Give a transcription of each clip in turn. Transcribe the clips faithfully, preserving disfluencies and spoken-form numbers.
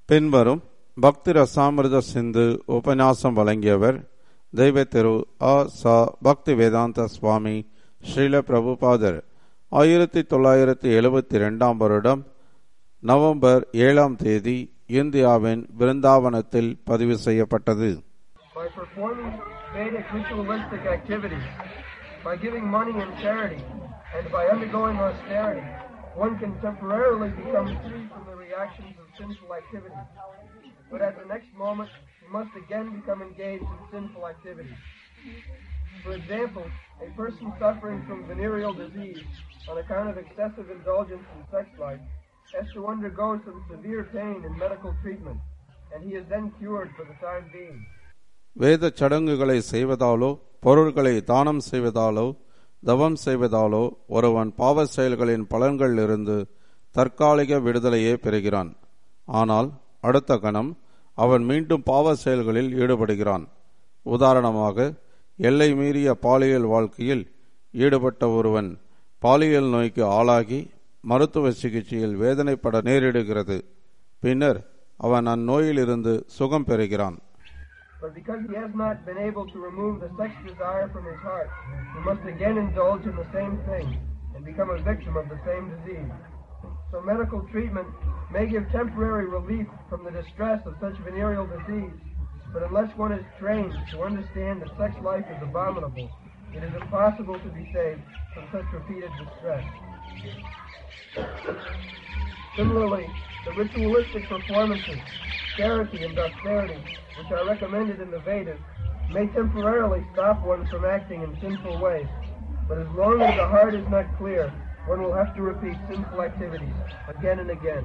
பின்வரும் பக்தி ரசாமிர்த சிந்து உபன்யாசம் வழங்கியவர் தெய்வ திரு அ ச பக்தி வேதாந்த சுவாமி ஸ்ரீல பிரபுபாதர். ஆயிரத்தி தொள்ளாயிரத்தி எழுபத்தி இரண்டாம் வருடம் நவம்பர் ஏழாம் தேதி இந்தியாவின் விருந்தாவனத்தில் பதிவு செய்யப்பட்டது. By performing Vedic ritualistic activities, by giving money in charity, and by undergoing austerity, one can temporarily become free from the reactions of sinful activity. But at the next moment, he must again become engaged in sinful activity. For example, a person suffering from venereal disease on account of excessive indulgence in sex life has to undergo some severe pain in medical treatment, and he is then cured for the time being. வேத சடங்குகளை செய்வதாலோ பொருள்களை தானம் செய்வதாலோ தவம் செய்வதாலோ ஒருவன் பாவ செயல்களின் பலன்களிலிருந்து தற்காலிக விடுதலையே பெறுகிறான். ஆனால் அடுத்த கணம் அவன் மீண்டும் பாவ செயல்களில் ஈடுபடுகிறான். உதாரணமாக, எல்லை மீறிய பாலியல் வாழ்க்கையில் ஈடுபட்ட ஒருவன் பாலியல் நோய்க்கு ஆளாகி மருத்துவ சிகிச்சையில் வேதனைப்பட நேரிடுகிறது. பின்னர் அவன் அந்நோயிலிருந்து சுகம் பெறுகிறான். But because he has not been able to remove the sex desire from his heart, he must again indulge in the same thing and become a victim of the same disease. So medical treatment may give temporary relief from the distress of such venereal disease, but unless one is trained to understand that sex life is abominable, it is impossible to be saved from such repeated distress. Similarly, the ritualistic performances, charity and austerity, which are recommended in the Vedas, may temporarily stop one from acting in sinful ways, but as long as the heart is not clear, one will have to repeat sinful activities again and again.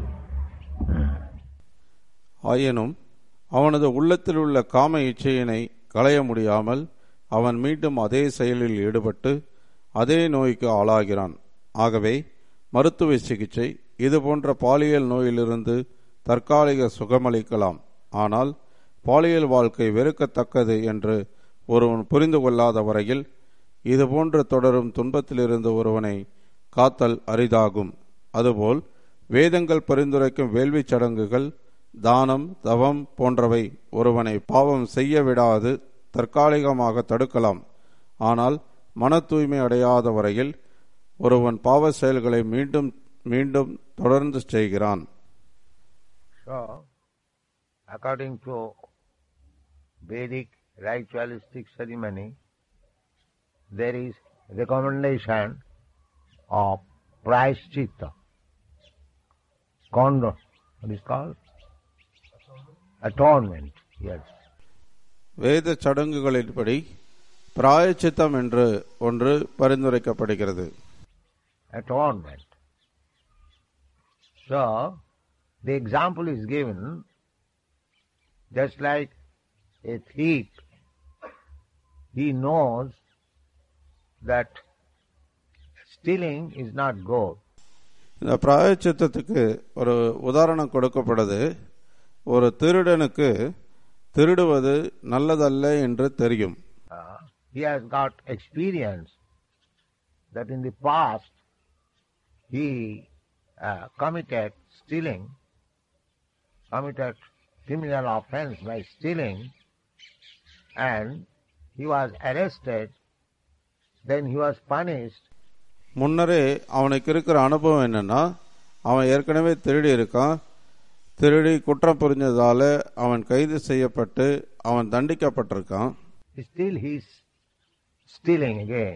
ஆயினும் அவனது உள்ளத்தில் உள்ள காம இச்சையினை களைய முடியாமல் அவன் மீண்டும் அதே செயலில் ஈடுபட்டு அதே நோய்க்கு ஆளாகிறான். ஆகவே மருத்துவ சிகிச்சை இதுபோன்ற பாலியல் நோயிலிருந்து தற்காலிக சுகமளிக்கலாம். ஆனால் பாலியல் வாழ்க்கை வெறுக்கத்தக்கது என்று ஒருவன் புரிந்து கொள்ளாத வரையில் இதுபோன்று தொடரும் துன்பத்திலிருந்து ஒருவனை காத்தல் அரிதாகும். அதுபோல் வேதங்கள் பரிந்துரைக்கும் வேள்வி சடங்குகள், தானம், தவம் போன்றவை ஒருவனை பாவம் செய்ய விடாது தற்காலிகமாக தடுக்கலாம். ஆனால் மன தூய்மை அடையாத வரையில் ஒருவன் பாவ செயல்களை மீண்டும் மீண்டும் தொடர்ந்து செய்கிறான். So, according to Vedic ritualistic ceremony, there is recommendation of prayaschitta. Kondo, what is called? Atonement. Yes. வேத சடங்குகளின்படி பிராயச்சித்தம் என்று ஒன்று பரிந்துரைக்கப்படுகிறது. Atonement. So, the example is given just like a thief. He knows that stealing is not good. இந்த பிராயச்சித்தத்துக்கு ஒரு உதாரணம் கொடுக்கப்படுது. ஒரு திருடனுக்கு திருடுவது நல்லதல்ல என்று தெரியும். Uh, he has got experience that in the past he uh, committed stealing, committed criminal offense by stealing, and he was arrested, then he was punished. முன்னரே அவனுக்கு இருக்கிற அனுபவம் என்னன்னா, அவன் ஏற்கனவே திருடி இருக்கான். திருடி குற்றம் புரிஞ்சதால அவன் கைது செய்யப்பட்டு அவன் தண்டிக்கப்பட்டிருக்கான். Still he is stealing again.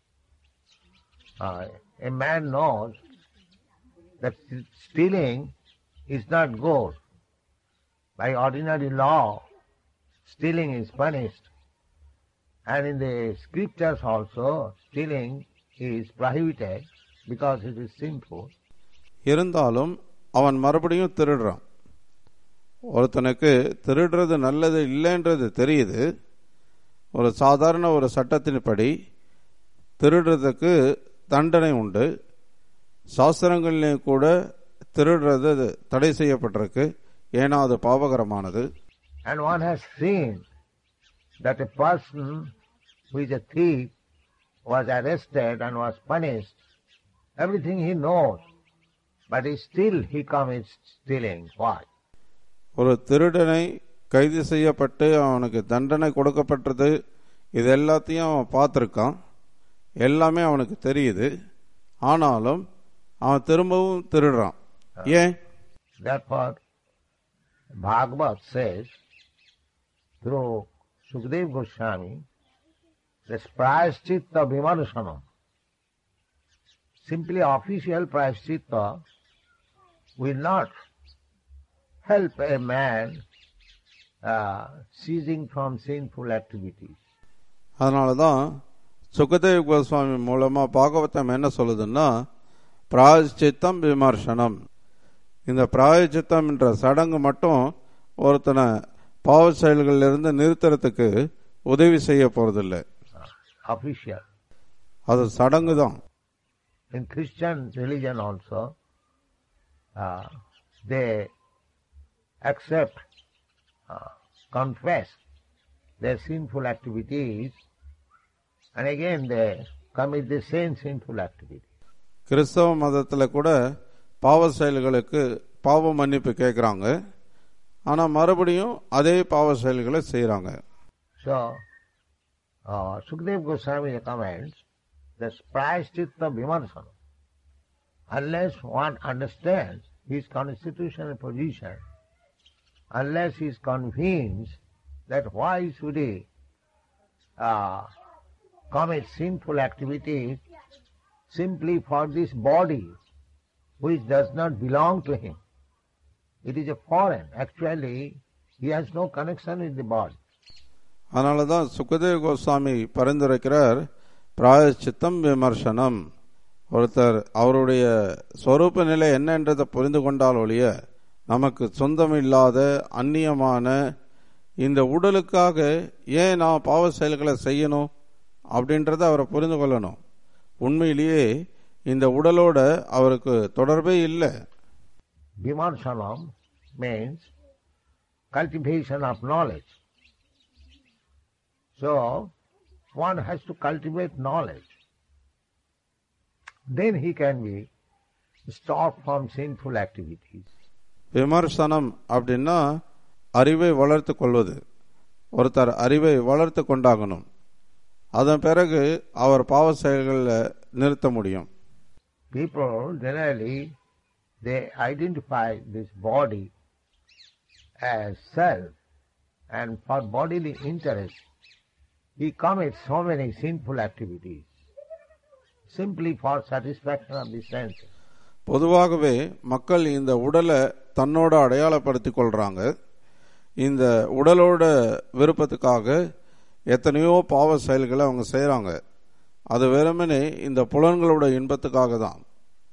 Uh, a man knows that stealing is not good. By ordinary law, stealing is punished. And in the scriptures also, stealing is prohibited because it is sinful. இருந்தாலும் அவன் மறுபடியும் திருடுறான். ஒருத்தனுக்கு திருடுறது நல்லது இல்லைன்றது தெரியுது. ஒரு சாதாரண ஒரு சட்டத்தின்படி திருடுறதுக்கு தண்டனை உண்டு. சாஸ்திரங்களிலே கூட திருடுறது தடை செய்யப்பட்டிருக்கு. ஏன்னா அது பாவகரமானது. And one has seen that a person who is a thief was arrested and was punished. Everything he knows, but still he commits stealing. Why? ஒரு திருடனை கைது செய்யப்பட்டு அவனுக்கு தண்டனை கொடுக்கப்பட்டது, இது எல்லாத்தையும் அவன் பார்த்துருக்கான், எல்லாமே அவனுக்கு தெரியுது. ஆனாலும் அவன் திரும்பவும் திருடுறான். ஏன்? Therefore, Bhagavad says through Sukadeva Goswami, this prayaschitta vimarsanam, simply official prayaschitta will not help a man uh, ceasing from sinful activities. அதனால தான் சுகதேவ் கோஸ்வாமி மூலமா பாகவதம் என்ன சொல்லுதுன்னா, பிராயச்சித்தம் விமர்சனம். இந்த பிராயச்சித்தம் என்ற சடங்கு மட்டும் ஒருத்தனை பாவ செயல்களிலிருந்து நிறுத்துறதுக்கு உதவி செய்ய போறதில்லை. Official. அது சடங்கு தான். In Christian religion also, uh, they accept, uh, confess their sinful activities, and again they commit the same sinful activity. கிறிஸ்தவ மதத்தில் கூட பாவ செயல்களுக்கு பாவ மன்னிப்பு கேட்குறாங்க, ஆனால் மறுபடியும் அதே பாவ செயல்களை செய்கிறாங்க. So, uh, Sukadeva Goswami recommends that prayaschitta vimarsana. Unless one understands his constitutional position, unless he is convinced that why should he uh, commit sinful activities simply for this body which does not belong to him. It is a foreign. Actually, he has no connection with the body. அதனால தான் சுகதேவ் கோஸ்வாமி பரிந்துரைக்கிறார் பிராயச்சித்தம் விமர்சனம். ஒருத்தர் அவருடைய ஸ்வரூப நிலை என்னன்றதை புரிந்து கொண்டால் ஒழிய நமக்கு சொந்தம் இல்லாத அந்நியமான இந்த உடலுக்காக ஏன் நான் பாவ செயல்களை செய்யணும் அப்படின்றத அவரை புரிந்து கொள்ளணும். உண்மையிலேயே இந்த உடலோட அவருக்கு தொடர்பே இல்லை. Vimarsanam means cultivation of knowledge. So, one has to cultivate knowledge. Then he can be stopped from sinful activities. விமர்சனம் அப்படின்னா அறிவை வளர்த்து கொள்வது. ஒருத்தர் அறிவை வளர்த்து கொண்டாகணும், அதன் பிறகு அவர் பாவ செயல்களில் நிறுத்த முடியும். People generally they identify this body as self, and for bodily interest he commits so many sinful activities simply for satisfaction of the senses. பொதுவாகவே மக்கள் இந்த உடலை தன்னோட அடையாளப்படுத்திக் கொள்றாங்க. இந்த உடலோட விருப்பத்துக்காக எத்தனையோ பாவ செயல்களை அவங்க செய்யறாங்க. அது வெறுமனே இந்த புலன்களோட இன்பத்துக்காக தான்.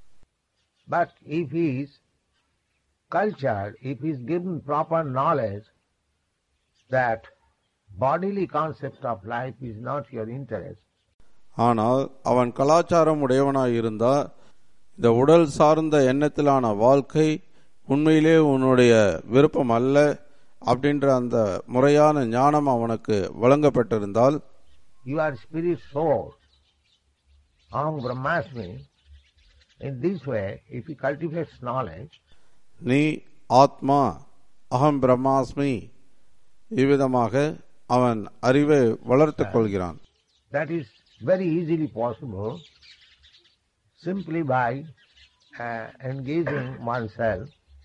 But if he is cultured, if he is given proper knowledge that bodily concept of life is not your interest, ஆனால் அவன் கலாச்சாரம் உடையவனாய் இருந்தா இந்த உடல் சார்ந்த எண்ணத்திலான வாழ்க்கை உண்மையிலே உன்னுடைய விருப்பம் அல்ல அப்படின்ற அந்த முறையான ஞானம் அவனுக்கு வழங்கப்பட்டிருந்தால், you are spirit soul, aham brahmasmi. In this way, if he cultivates knowledge, நீ ஆத்மா அகம் பிரம்மாஸ்மி, இவ்விதமாக அவன் அறிவை வளர்த்துக் கொள்கிறான். that is very easily possible simply by uh, engaging oneself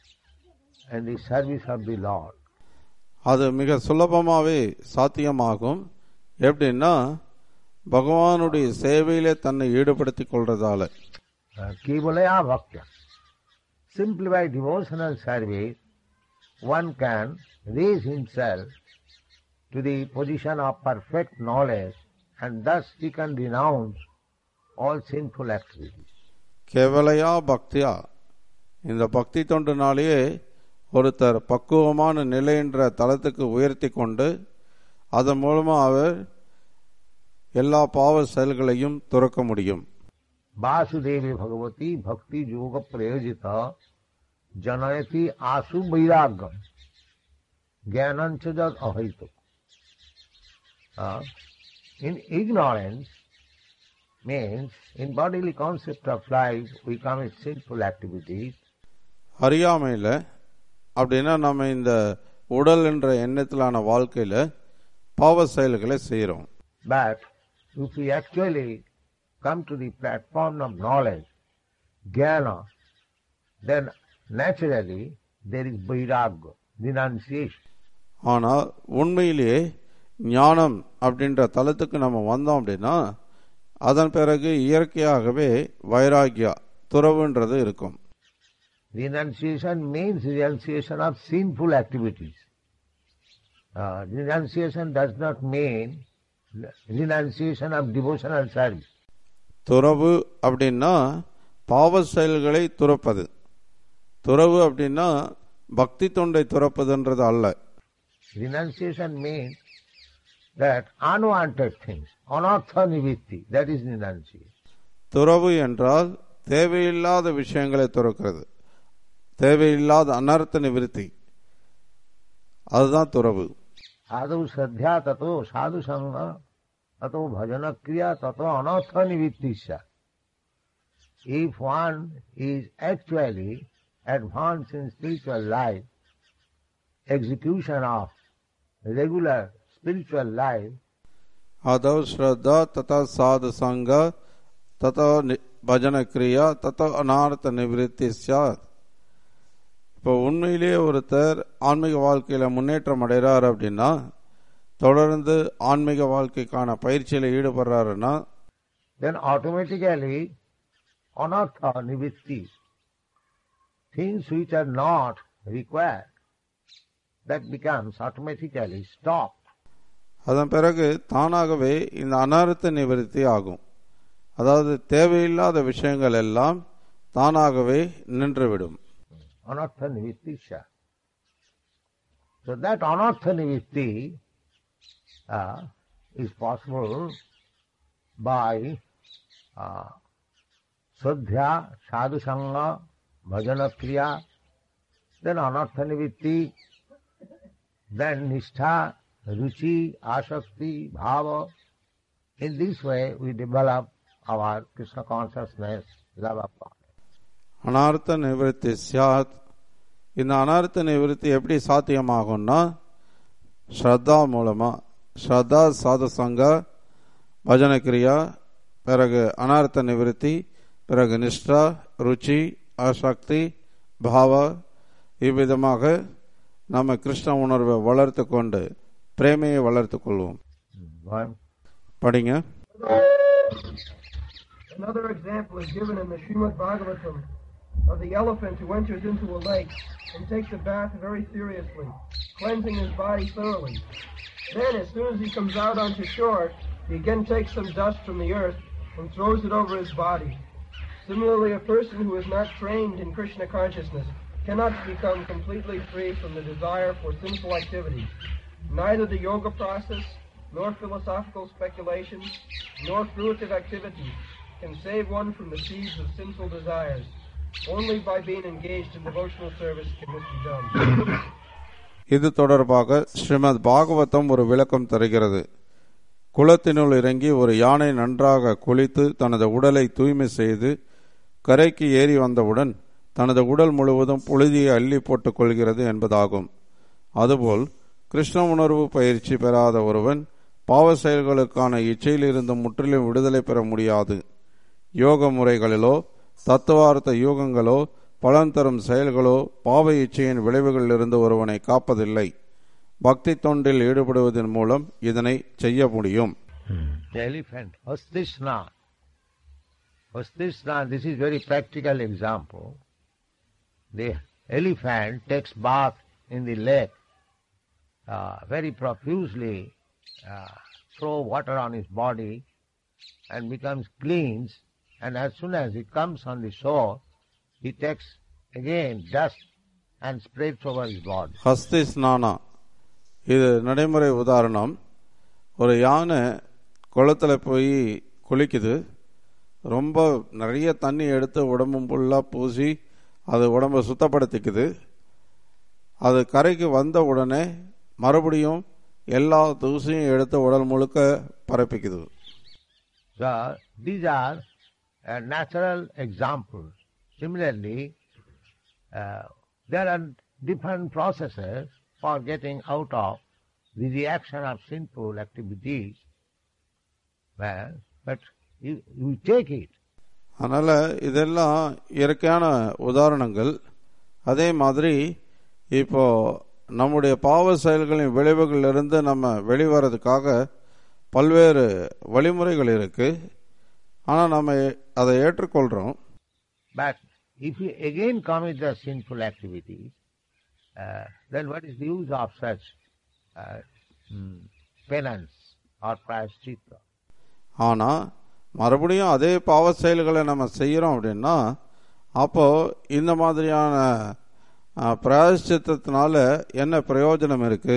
in the service of the Lord. அது மிக சுலபமாகவே சாத்தியமாகும். எப்படின்னா பகவானுடைய சேவையிலே தன்னை ஈடுபடுத்திக் கொள்றதால. Kevalaya bhaktya. Simply by devotional service, one can raise himself to the position of perfect knowledge, and thus he can renounce all sinful activities. கேவலையா பக்தியா, இந்த பக்தி தொண்டினாலேயே ஒருத்தர் பக்குவமான நிலை என்ற தளத்துக்கு உயர்த்தி கொண்டு அதன் மூலமா அவர் எல்லா பாவ செயல்களையும் துறக்க முடியும். Vasudevi Bhagavati Bhakti Yoga Prayojita Janayati Asu Vairagam Jnananchajad Ahaitu. In ignorance means in bodily concept of life we commit sinful activities. அறியாமையில் அப்படின்னா நம்ம இந்த உடல் என்ற எண்ணத்திலான வாழ்க்கையில பாவ செயல்களை செய்கிறோம். But if we actually come to the platform of knowledge, jnana, then naturally there is vairagya, renunciation. ஆனால் உண்மையிலேயே ஞானம் அப்படின்ற தளத்துக்கு நம்ம வந்தோம் அப்படின்னா அதன் பிறகு இயற்கையாகவே வைராகியா துறவுன்றது இருக்கும். Renunciation means renunciation of sinful activities. Uh, renunciation does not mean renunciation of devotional service. துறவு அப்படின்னா பாவ செயல்களை துறப்பது. துறவு அப்படின்னா பக்தி தொண்டை துறப்பதுன்றது அல்ல. Renunciation means that unwanted things, anartha nivitti, that is renunciation. துறவு என்றால் தேவையில்லாத விஷயங்களை துறக்கிறது, தேவையில்லாத அனர்த்த நிவிருத்தி, அதுதான் துறவு. Adu sadhya tato sadhu sangha tato bhajana kriya tato anartha nivittisya. If one is actually advanced in spiritual life, execution of regular spiritual life, adau shraddha tata sadhu sangha tata bhajana kriya tata anartha nivrittisya. இப்போ உண்மையிலேயே ஒருத்தர் ஆன்மீக வாழ்க்கையில முன்னேற்றம் அடைகிறார் அப்படின்னா, தொடர்ந்து ஆன்மீக வாழ்க்கைக்கான பயிற்சியில ஈடுபடுறாருன்னா, then automatically anartha nivitti, things which are not required, that becomes automatically stopped. அதன் பிறகு தானாகவே இந்த அனர்த்த நிவர்த்தி ஆகும். அதாவது தேவையில்லாத விஷயங்கள் எல்லாம் தானாகவே நின்றுவிடும். Anartha nivittisya. So that anartha nivitti uh, is possible by uh, sadhya, sadhu sangha, bhajana kriya, then anartha nivitti, then nishtha, ruchi, asakti, bhava. In this way we develop our Krishna consciousness, love of God. அனார்த்த நிவர்த்தி சியாத். இந்த அனார்த்த நிவர்த்தி எப்படி சாத்தியமாகும்னா, ஸ்ரத்தா மூலமா, ஸ்ரத்தா சாது சங்க பஜன கிரியா, பிறகு அனார்த்த நிவர்த்தி, பிறகு நிஷ்டா, ருச்சி, ஆசக்தி, பாவ, இவ்விதமாக நம்ம கிருஷ்ண உணர்வை வளர்த்து கொண்டு பிரேமையை வளர்த்து கொள்வோம். படிங்க. Another example is given in the Srimad Bhagavatam of the elephant who enters into a lake and takes a bath very seriously, cleansing his body thoroughly. Then, as soon as he comes out onto shore, he again takes some dust from the earth and throws it over his body. Similarly, a person who is not trained in Krishna consciousness cannot become completely free from the desire for sinful activities. Neither the yoga process, nor philosophical speculations, nor fruitive activities can save one from the seeds of sinful desires. Only by being engaged in devotional service can this be done. இது தொடர்பாக ஸ்ரீமத் பாகவதம் ஒரு விளக்கம் தருகிறது. குளத்தினுள் இறங்கி ஒரு யானை நன்றாக குளித்து தனது உடலை தூய்மை செய்து கரைக்கு ஏறி வந்தவுடன் தனது உடல் முழுவதும் புழுதியை அள்ளி போட்டுக் கொள்கிறது என்பதாகும். அதுபோல் கிருஷ்ண உணர்வு பயிற்சி பெறாத ஒருவன் பாவ செயல்களுக்கான இச்சையிலிருந்து முற்றிலும் விடுதலை பெற முடியாது. யோக முறைகளிலோ தத்துவார்த்த யோகங்களோ பலன் தரும் செயல்களோ பாவ இச்சையின் விளைவுகளிலிருந்து ஒருவனை காப்பதில்லை. பக்தி தொண்டில் ஈடுபடுவதன் மூலம் இதனை செய்ய முடியும். Elephant, Hastisna. Hastisna, this is very practical example. The elephant takes bath in the lake, uh, very profusely, uh, throw water on his body and becomes cleansed. And as soon as he comes on the shore, he takes again dust and spreads over his body. ஹஸ்தி ஸ்நானா, இது நடைமுறை உதாரணம். ஒரு யானை குளத்துல போய் குளிக்குது, ரொம்ப நிறைய தண்ணி எடுத்து உடம்பு ஃபுல்லாக பூசி அது உடம்பை சுத்தப்படுத்திக்குது. அது கரைக்கு வந்த உடனே மறுபடியும் எல்லா தூசியும் எடுத்து உடல் முழுக்க பரப்பிக்குது. So these are uh, natural examples. Similarly, uh, there are different processes for getting out of the reaction of sinful activities. Well, but you, you take it. அதனால இதெல்லாம் இயற்கையான உதாரணங்கள். அதே மாதிரி இப்போ நம்முடைய பாவ செயல்களின் விளைவுகளிலிருந்து நம்ம வெளிவரதுக்காக பல்வேறு வழிமுறைகள் இருக்கு. ஆனா நம்ம அதை ஏற்றுக்கொள்றோம். But if you again commit the sinful activities, uh, then what is the use of such uh, mm, penance or prayaschitta? ஆனா மறுபடியும் அதே பாவ செயல்களை நம்ம செய்யறோம் அப்படின்னா அப்போ இந்த மாதிரியான பிராயஷ்சித்தத்தினால என்ன பிரயோஜனம் இருக்கு?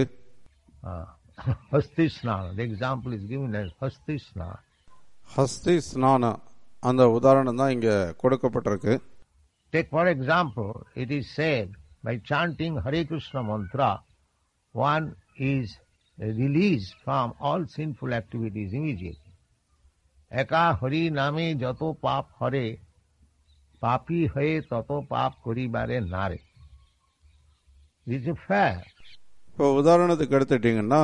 ஹஸ்தி ஸ்நானம், the example is given as ஹஸ்தி ஸ்நானம். ஹஸ்தி ஸ்நானம் அந்த உதாரணம் தான் இங்க கொடுக்கப்பட்டிருக்கு. Take for example, it is said by chanting Hare Krishna mantra, one is released from all sinful activities immediately. Eka Hari name jato pap hare, papi haye tato pap karibare nare. This is fair. இப்போ உதாரணத்துக்கு எடுத்துட்டீங்கன்னா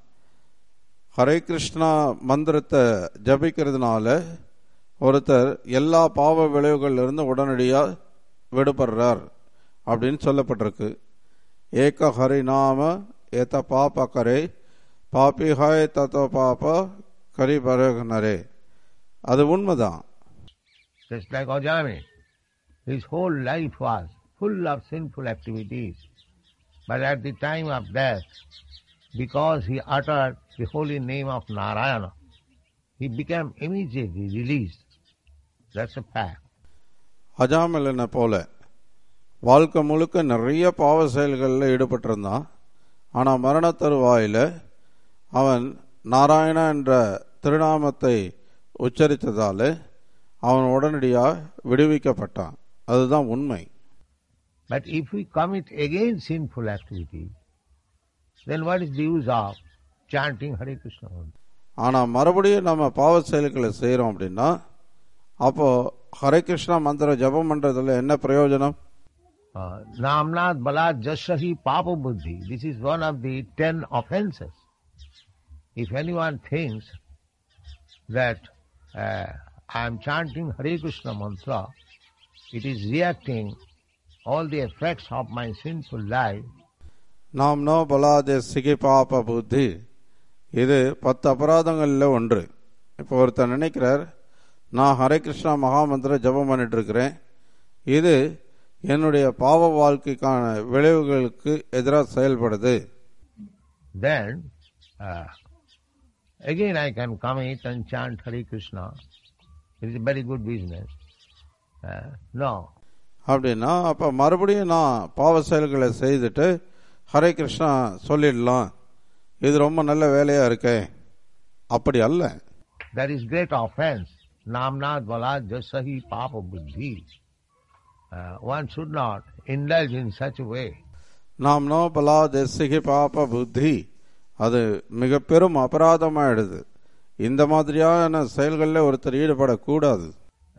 ஹரே கிருஷ்ணா மந்திரத்தை ஜபிக்கிறதுனால ஒருத்தர் எல்லா பாவ விளைவுகள்ல இருந்து உடனடியாக விடுபடுறார் அப்படின்னு சொல்லப்பட்டிருக்கு. ஏக ஹரிநாம ஏத பாப கரே பாபி ஹாய் தத்தோ பாப கரி பரகனரே. அது உண்மைதான். Just like Ajami, his whole life was full of sinful activities, but at the time of death, because he uttered the holy name of Narayana, he became immediately released. That's a fact. அஜாமிலனை போல வாழ்க்கை முழுக்க நிறைய பாவ செயல்களில் ஈடுபட்டிருந்தான். ஆனால் மரண தருவாயில் அவன் நாராயணா என்ற திருநாமத்தை உச்சரித்ததால் அவன் உடனடியாக விடுவிக்கப்பட்டான். அதுதான் உண்மை. But if we commit again sinful activities, then what is the use of chanting Hare Krishna? ஆனால் மறுபடியும் நம்ம பாவ செயல்களை செய்கிறோம் அப்படின்னா அப்போ ஹரே கிருஷ்ணா மந்திர ஜபம் பண்றதுல என்ன பிரயோஜனம்? Namnad balad jasahi papa buddhi. This is one of the ten offenses. If anyone thinks that uh, I am chanting Hare Krishna mantra, it is reacting all the effects of my sinful life. நாம்னோ பலாதே சிகி பாப புத்தி. இது பத்து அபராதங்கள்ல ஒன்று. இப்போ ஒருத்தர் நினைக்கிறார், நான் ஹரே கிருஷ்ணா மகாமந்திர ஜபம் பண்ணிட்டு இருக்கிறேன், இது என்னுடைய பாவ வாழ்க்கைக்கான விளைவுகளுக்கு எதிராக செயல்படுது. Then uh, again I can commit and chant Hare Krishna. It is a very good business. Uh, no. அப்படின்னா அப்ப மறுபடியும் நான் பாவ செயல்களை செய்துட்டு ஹரே கிருஷ்ணா சொல்லிடலாம், இது ரொம்ப நல்ல வேலையா இருக்கே. அப்படி அல்ல. That is great offense. Namnad balad jasahi papa buddhi. One should not indulge in such a way. நாம்னோ பலாதே சிகி பாப புத்தி. அது மிக பெரும் அபராதமாயிடுது. இந்த மாதிரியான செயல்களில் ஒருத்தர் ஈடுபடக்கூடாது.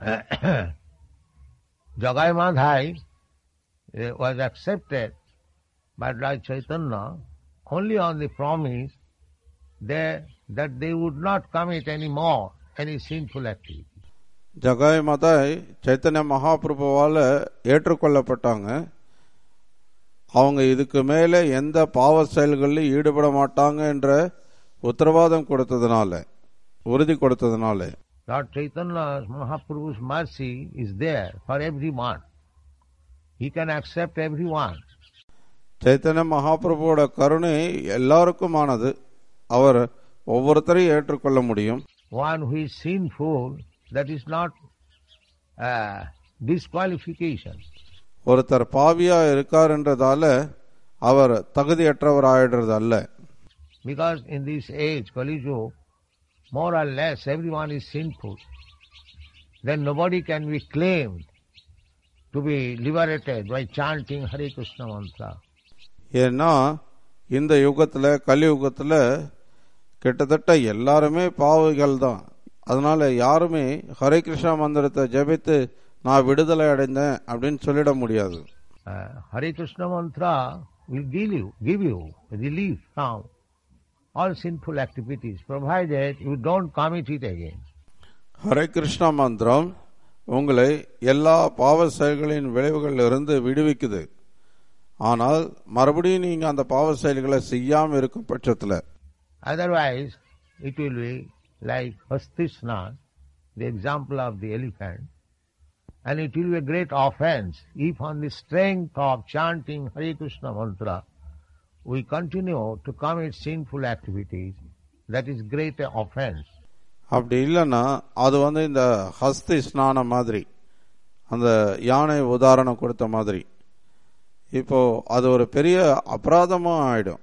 Jagai Madhai was accepted by Lord Chaitanya only on the promise they, that they would not commit any more any sinful activity. Jagai மதாய் Chaitanya மகாபிரபுவால ஏற்றுக்கொள்ளப்பட்டாங்க. அவங்க இதுக்கு மேலே எந்த பாவ செயல்களில் ஈடுபட மாட்டாங்க என்ற உத்தரவாதம் கொடுத்ததுனால, உறுதி கொடுத்ததுனால. Lord Chaitanya Mahaprabhu's mercy is there for everyone. He can accept everyone. Chaitanya மகாபிரபுவோட கருணை எல்லாருக்குமானது. அவர் ஒவ்வொருத்தரையும் ஏற்றுக்கொள்ள முடியும். One who is sinful, that is not uh, disqualification. ஒருத்தர் பாவியா இருக்கார் என்றதால அவர் தகுதியற்றவர் ஆயிடுறது அல்ல. Because in this age, Kali Yuga, more or less everyone is sinful. Then nobody can be claimed to be liberated by chanting Hare Krishna mantra. ஏன்னா இந்த யுகத்துல கலியுகத்துல கிட்டத்தட்ட எல்லாருமே பாவிகள் தான். அதனால யாருமே ஹரே கிருஷ்ணா மந்திரத்தை ஜபித்து நான் விடுதலை அடைந்தேன் அப்படின்னு சொல்லிட முடியாது. uh, Hare Krishna mantra will give you, give you relief from all sinful activities, provided you don't commit it again. Hare Krishna மந்திரம் உங்களை எல்லா பாவ செயல்களின் விளைவுகளிலிருந்து விடுவிக்குது. ஆனால் மறுபடியும் நீங்க அந்த பாவ செயல்களை செய்யாம இருக்கும் பட்சத்தில், otherwise it will be like Hastisna, the example of the elephant, and it will be a great offense if on the strength of chanting Hare Krishna mantra we continue to commit sinful activities. That is great offense. அப்படி இல்லைன்னா அது வந்து இந்த ஹஸ்தி ஸ்நானம் மாதிரி, அந்த யானை உதாரணம் கொடுத்த மாதிரி, இப்போ அது ஒரு பெரிய அபராதமாக ஆயிடும்.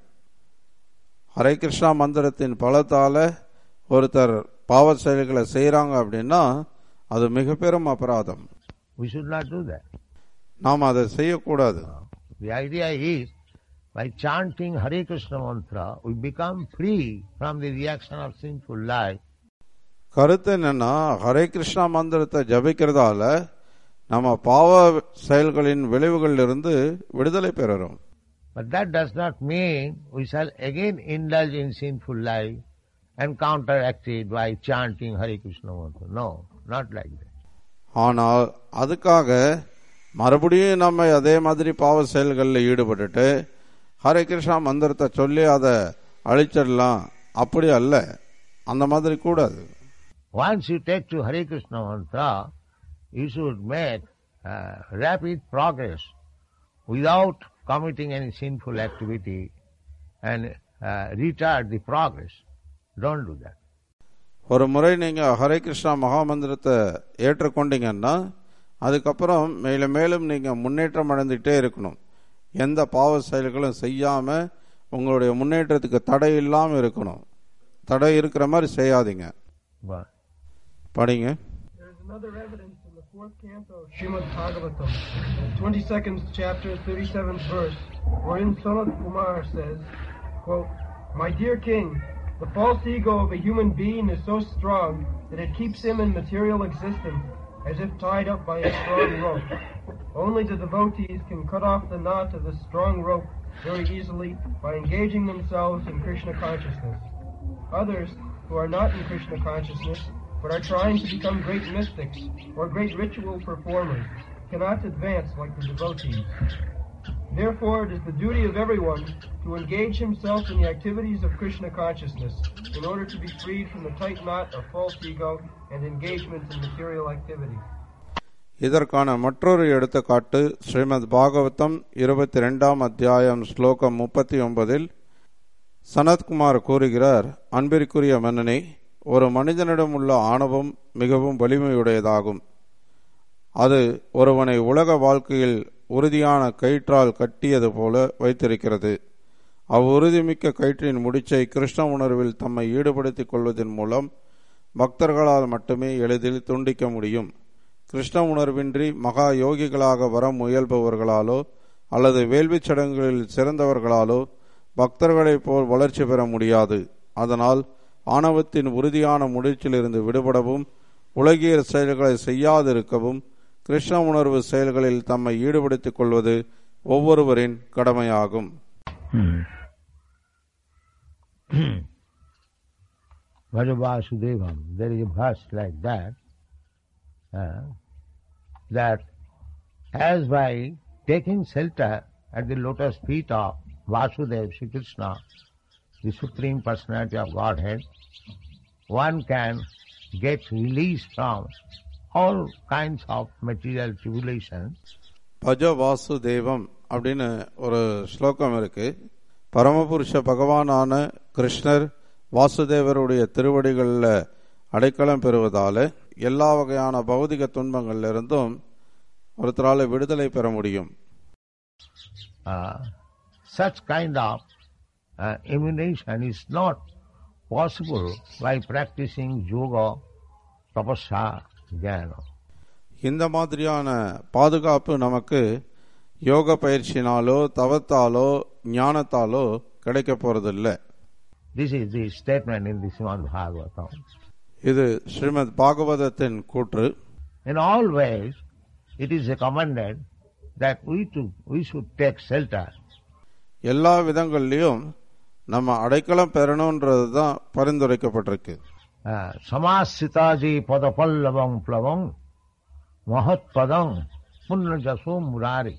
ஹரே கிருஷ்ணா மந்திரத்தின் பலத்தால ஒருத்தர் பாவ செயல்களை செய்யறாங்க அப்படின்னா அது மிக பெரும் அபராதம். We should not do that. நாம் அதை செய்யக்கூடாது. The idea is, by chanting Hare Krishna mantra, we become free from the reaction of sinful life. கருத்து என்னன்னா, ஹரே கிருஷ்ணா மந்திரத்தை ஜபிக்கிறதால நம்ம பாவ செயல்களின் விளைவுகளில் இருந்து விடுதலை பெறுறோம். But that does not mean we shall again indulge in sinful life and counteract it by chanting Hare Krishna mantra. No, not like that. ஆனால் அதுக்காக மறுபடியும் நம்ம அதே மாதிரி பாவ செயல்களில் ஈடுபட்டுட்டு ஹரே கிருஷ்ணா மந்திரத்தை சொல்லி அதை அழிச்சிடலாம், அப்படி அல்ல, அந்த மாதிரி கூடாது. Once you take to Hare Krishna mantra, you should make uh, rapid progress without committing any sinful activity and uh, retard the progress. Don't do that. ஒரு முறை நீங்க ஹரே கிருஷ்ணா மகாமந்திரத்தை ஏற்றுக்கொண்டீங்கன்னா அதுக்கப்புறம் மேலும் மேலும் நீங்க முன்னேற்றம் அடைந்துட்டே இருக்கணும். எந்த பாவ செயல்களும் செய்யாம உங்களுடைய முன்னேற்றத்துக்கு தடை இல்லாம இருக்கணும். தடை இருக்கிற மாதிரி செய்யாதீங்க. படிங்க. There is another evidence in the fourth canto of Srimad Bhagavatam, twenty-second chapter, thirty-seventh verse, wherein Sanat Kumar says, quote, "My dear king, the false ego of a human being is so strong that it keeps him in material existence as if tied up by a strong rope. Only the devotees can cut off the knot of the strong rope very easily by engaging themselves in Krishna consciousness. Others, who are not in Krishna consciousness, but are trying to become great mystics or great ritual performers, cannot advance like the devotees. Therefore, it is the duty of everyone to engage himself in the activities of Krishna consciousness in order to be freed from the tight knot of false ego and engagement in material activity." இதற்கான மற்றொரு எடுத்துக்காட்டு ஸ்ரீமத் பாகவதம் இருபத்தி இரண்டாம் அத்தியாயம் ஸ்லோகம் முப்பத்தி ஒன்பதில் சனத்குமார் கூறுகிறார், அன்பிற்குரிய மன்னனே, ஒரு மனிதனிடம் உள்ள ஆணவம் மிகவும் வலிமையுடையதாகும். அது ஒருவனை உலக வாழ்க்கையில் உறுதியான கயிற்றால் கட்டியது போல வைத்திருக்கிறது. அவ்வுறுதிமிக்க கயிற்றின் முடிச்சை கிருஷ்ண உணர்வில் தம்மை ஈடுபடுத்திக் கொள்வதன் மூலம் பக்தர்களால் மட்டுமே எளிதில் துண்டிக்க முடியும். கிருஷ்ண உணர்வின்றி மகா யோகிகளாக வர முயல்பவர்களாலோ அல்லது வேள்விச் சடங்குகளில் சிறந்தவர்களாலோ பக்தர்களைப் போல் வளர்ச்சி பெற முடியாது. அதனால் ஆணவத்தின் உறுதியான முடிச்சிலிருந்து விடுபடவும் உலகியல் செயல்களை செய்யாதிருக்கவும் கிருஷ்ண உணர்வு செயல்களில் தம்மை ஈடுபடுத்திக் கொள்வது ஒவ்வொருவரின் கடமையாகும். Vasudevам, there is a verse like that, uh, that as by taking shelter at the lotus feet of Vasudeva, Sri Krishna, the Supreme Personality of Godhead, one can get release from all kinds of material tribulations. பஜ Vasudevam அப்படின்னு ஒரு ஸ்லோகம் இருக்கு. பரமபுருஷ பகவானான கிருஷ்ணர் வாசுதேவருடைய திருவடிகளில் அடைக்கலம் பெறுவதால எல்லா வகையான பௌதிக துன்பங்கள்ல இருந்தும் ஒருத்தரால விடுதலை பெற முடியும். Uh, such kind of uh, immunization is not possible by practicing yoga, tapasya, jnana. இந்த மாதிரியான பாதுகாப்பு நமக்கு யோக பயிற்சினாலோ தவத்தாலோ ஞானத்தாலோ கிடைக்க போறதில்லை. This is the statement in the Srimad Bhagavatam. இது ஸ்ரீமத் பாகவதத்தின் கூற்று. In all ways, it is recommended that we to we should take shelter. எல்லா விதங்கள்லயும் நம்ம அடைக்கலம் பெறணும்ன்றது தான் பரிந்துரைக்கப்பட்டிருக்கு. சமாசிதாஜி பதபல்லவம் பிளவம் மகத் பதம் புன்னஜசோ முராரி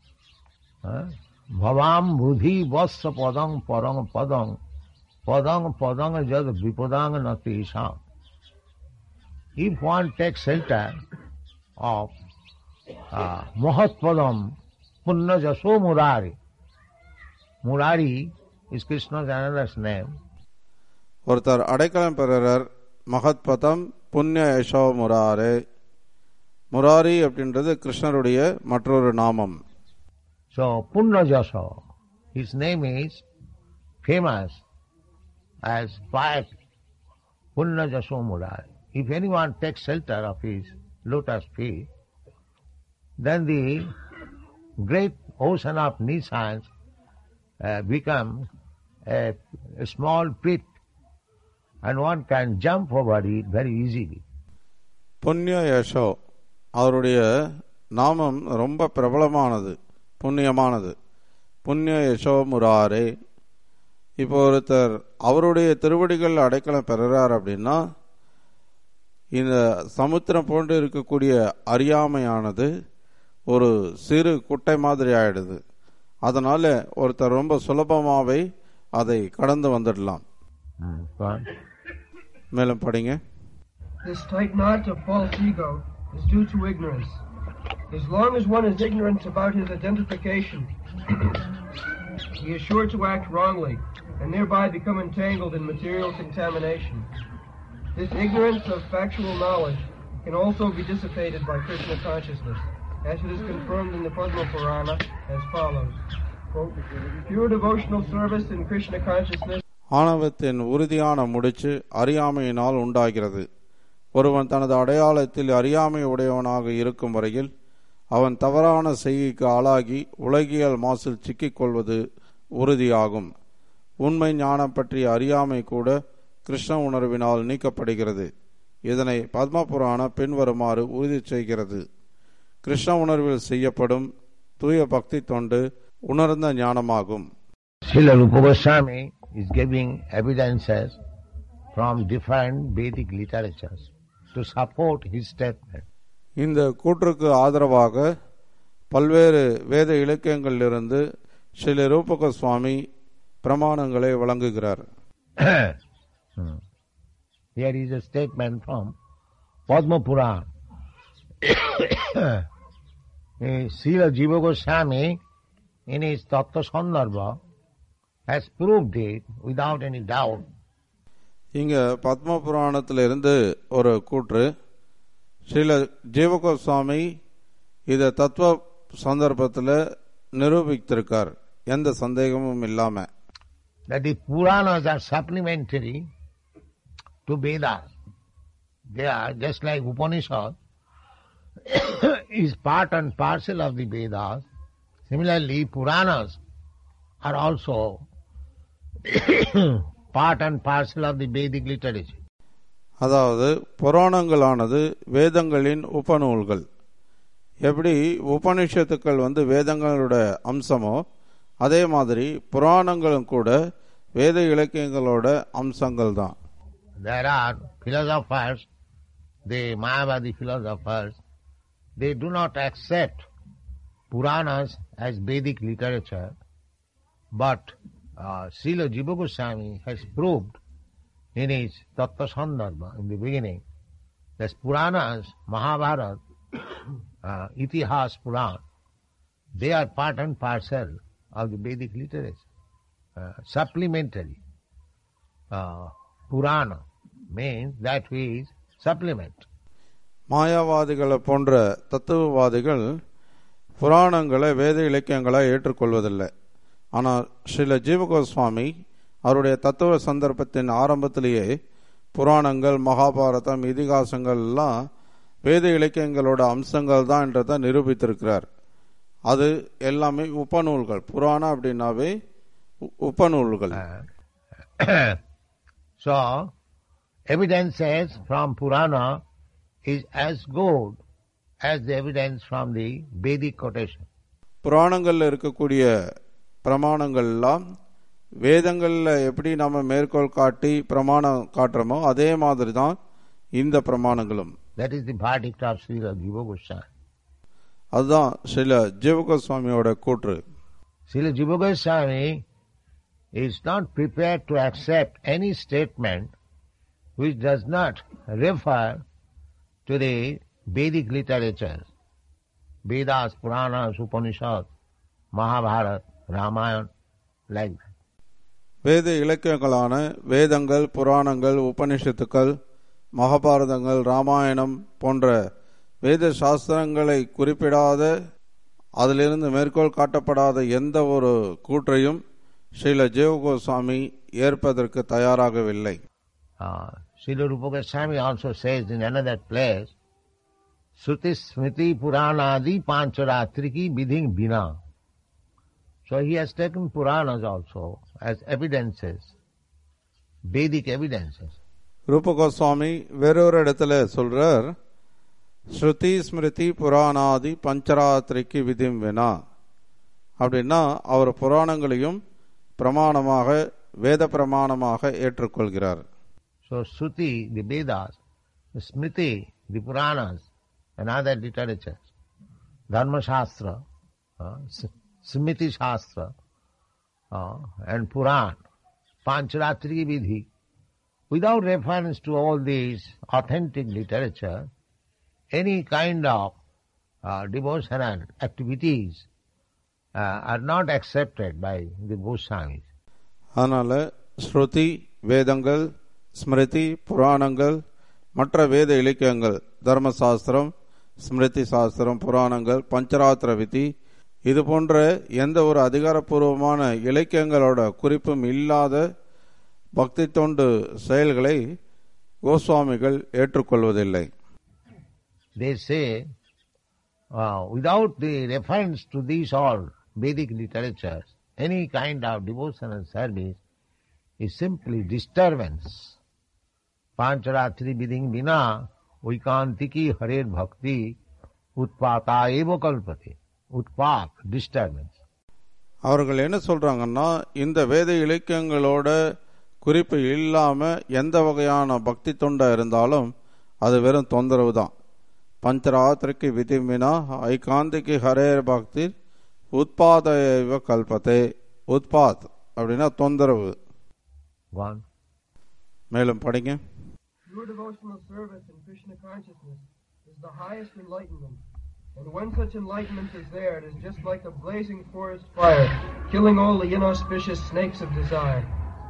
பவாம் புதி வத்ஸ பதம் பரங் பதம் பதங் பதங் ஜத் விபதாங் நதீஷாம். If one takes shelter of uh, Mahat Padam Punna Jaso Murari, Murari is Krishna's another name. ஒருத்தர் அடைக்கலம் பெறர் மகத் பதம் புண்ணிய யசோ முராரே. முராரி அப்படின்றது கிருஷ்ணருடைய மற்றொரு நாமம். So Punna Jaso, his name is famous as Payak Punna Jaso Murari. If anyone takes shelter of his lotus feet, then the great ocean of Nissan uh, become a, a small pit, and one can jump over it very easily. புண்ணிய யசோ அவருடைய நாமம் ரொம்ப பிரபலமானது, புண்ணியமானது. புண்ணிய யசோ முராரே. இப்போ ஒருத்தர் அவருடைய திருவடிகள் அடைக்கலம் பெறுறார் அப்படின்னா இந்த சமுத்திரம் போன்று இருக்கக்கூடிய அறியாமையானது ஒரு சிறு குட்டை மாதிரி ஆயிடுது. அதனால ஒருத்தர் ரொம்ப சுலபமாவே அதை கடந்து வந்துடலாம். மேலும் படிங்க. This tight knot of false ego is due to ignorance. As long as one is ignorant about his identification, he is sure to act wrongly and thereby become entangled in material contamination. This ignorance of factual knowledge can also be dissipated by Krishna consciousness, as it is confirmed in the Padma Purana as follows. Quote, pure devotional service in Krishna consciousness. ஆணவத்தின் உறுதியான முடிச்சு அறியாமையினால் உண்டாகிறது. ஒருவன் தனது அடையாளத்தில் அறியாமை உடையவனாக இருக்கும் வரையில் அவன் தவறான செய்கைக்கு ஆளாகி உலகியல் மாசில் சிக்கிக் கொள்வது உறுதியாகும். உண்மை ஞானம் பற்றிய அறியாமை கூட கிருஷ்ண உணர்வினால் நீக்கப்படுகிறது. இதனை பத்ம புராண பின்வருமாறு உறுதி செய்கிறது. கிருஷ்ண உணர்வில் செய்யப்படும் தூய பக்தி தொண்டு உணர்ந்த ஞானமாகும். Srila Rupa Goswami is giving evidences from different Vedic literatures to support his statement. இந்த கூற்றுக்கு ஆதரவாக பல்வேறு வேத இலக்கியங்களிலிருந்து ஸ்ரீல ரூப கோஸ்வாமி பிரமாணங்களை வழங்குகிறார். Here is a statement from Padma Purana. Srila Jiva Goswami in his Tattva Sandarbha has proved it without any doubt. இங்க பத்ம புராணத்திலிருந்து ஒரு கூற்று, ஸ்ரீல ஜீவ கோஸ்வாமி இத தத்துவ சந்தர்ப்பத்தில் நிரூபித்திருக்கார், எந்த சந்தேகமும் இல்லாம. That the Puranas are supplementary to Vedas. They are just like Upanishad is part and parcel of the Vedas. Similarly, Puranas are also part and parcel of the Vedic literature. அதாவது புராணங்களானது வேதங்களின் உபநூல்கள். எப்படி உபனிஷத்துக்கள் வந்து வேதங்களோட அம்சமோ அதே மாதிரி புராணங்களும் கூட வேத இலக்கியங்களோட அம்சங்கள் தான். There are philosophers, the Mayavadi philosophers, they do not accept Puranas as Vedic literature, but uh, Srila Jiva Goswami has proved in his Tattva Sandarbha in the beginning that Puranas, Mahabharata, uh, Itihas Puran, they are part and parcel of the Vedic literature, uh, supplementary. Uh, Purana means that is supplement. மாயாவாதிகளை போன்ற தத்துவவாதிகள் புராணங்களை வேத இலக்கியங்களை ஏற்றுக்கொள்வதில்லை. ஆனால் ஸ்ரீல ஜீவ கோஸ்வாமி அவருடைய தத்துவ சந்தர்ப்பத்தின் ஆரம்பத்திலேயே புராணங்கள், மகாபாரதம், இதிகாசங்கள் எல்லாம் வேத இலக்கியங்களோட அம்சங்கள் தான் என்றதை நிரூபித்திருக்கிறார். அது எல்லாமே உபநூல்கள். புராணம் அப்படின்னாவே உபநூல்கள். So, evidences from Purana is as good as the evidence from the Vedic quotation. புராணங்களில் இருக்கக்கூடிய பிரமாணங்கள்லாம் வேதங்களில் எப்படி நம்ம மேற்கோள் காட்டி பிரமாணம் காட்டுறோமோ அதே மாதிரி தான் இந்த பிரமாணங்களும். That is the verdict of Srila Jiva Goswami. அதுதான் ஸ்ரீல ஜீவ கோஸ்வாமியோட கூற்று. Srila Jiva Goswami is not prepared to accept any statement which does not refer to the Vedic literatures, Vedas, Puranas, Upanishads, Mahabharata, Ramayana, like that. வேத இலக்கியங்களான வேதங்கள், புராணங்கள், உபனிஷத்துக்கள், மகாபாரதங்கள், ராமாயணம் போன்ற வேத சாஸ்திரங்களை குறிப்பிடாத, அதிலிருந்து மேற்கோள் காட்டப்படாத எந்த ஒரு கூற்றையும் ஸ்ரீல ஜீவ Goswami ஏற்பதற்கு தயாராகவில்லை. Uh, Srila Rupa Goswami also says in another place, Sruti Smriti Puranadi Pancharatriki Vidhing Bina. So he has taken Puranas also as evidences, Vedic evidences. ரூப கோஸ்வாமி வேறொரு இடத்துல சொல்றார், ஸ்ருதி ஸ்மிருதி புராணாதி பஞ்சராத்திரிக்கு விதிம் வினா. அப்படின்னா அவர் புராணங்களையும் பிரமாணமாக வேத பிரமாணமாக ஏற்றுக்கொள்கிறார். So Shruti, the Vedas, the Smriti, the Puranas and other literatures, Dharma Shastra, uh, Smriti Shastra uh, and Puran, Pancharatriki Vidhi, without reference to all these authentic literature, any kind of uh, devotional activities uh, are not accepted by the Goswamis. அதனால ஸ்ருதி, வேதங்கள், ஸ்மிருதி, புராணங்கள், மற்ற வேத இலக்கியங்கள், தர்மசாஸ்திரம், ஸ்மிருதி சாஸ்திரம், புராணங்கள், பஞ்சராத்திர விதி, இது போன்ற எந்த ஒரு அதிகாரப்பூர்வமான இலக்கியங்களோட குறிப்பும் இல்லாத பக்தி தொண்டு செயல்களை கோஸ்வாமிகள் ஏற்றுக்கொள்வதில்லை. They say, uh, without the reference to these all Vedic literatures, any kind of devotional service is simply disturbance. Pancharatri viding vina vikantiki harer bhakti utpata eva kalpate. Utpat, disturbance. அவர்கள் என்ன சொல்றாங்கன்னா, இந்த வேத இலக்கியங்களோட குறிப்பு இல்லாம எந்த வகையான பக்தி தொண்டா இருந்தாலும் அது வெறும் தொந்தரவு தான். பஞ்சராத்திரிக்கு விதிமினா ஐகாந்திக்கு ஹரேர் பக்தி உத்பாத கல்பத்தே. உத்பாத் அப்படின்னா தொந்தரவு. மேலும் படிங்க. Pure devotional service in Krishna consciousness is the highest enlightenment. And when such enlightenment is there, it is just like a blazing forest fire, killing all the inauspicious snakes of desire.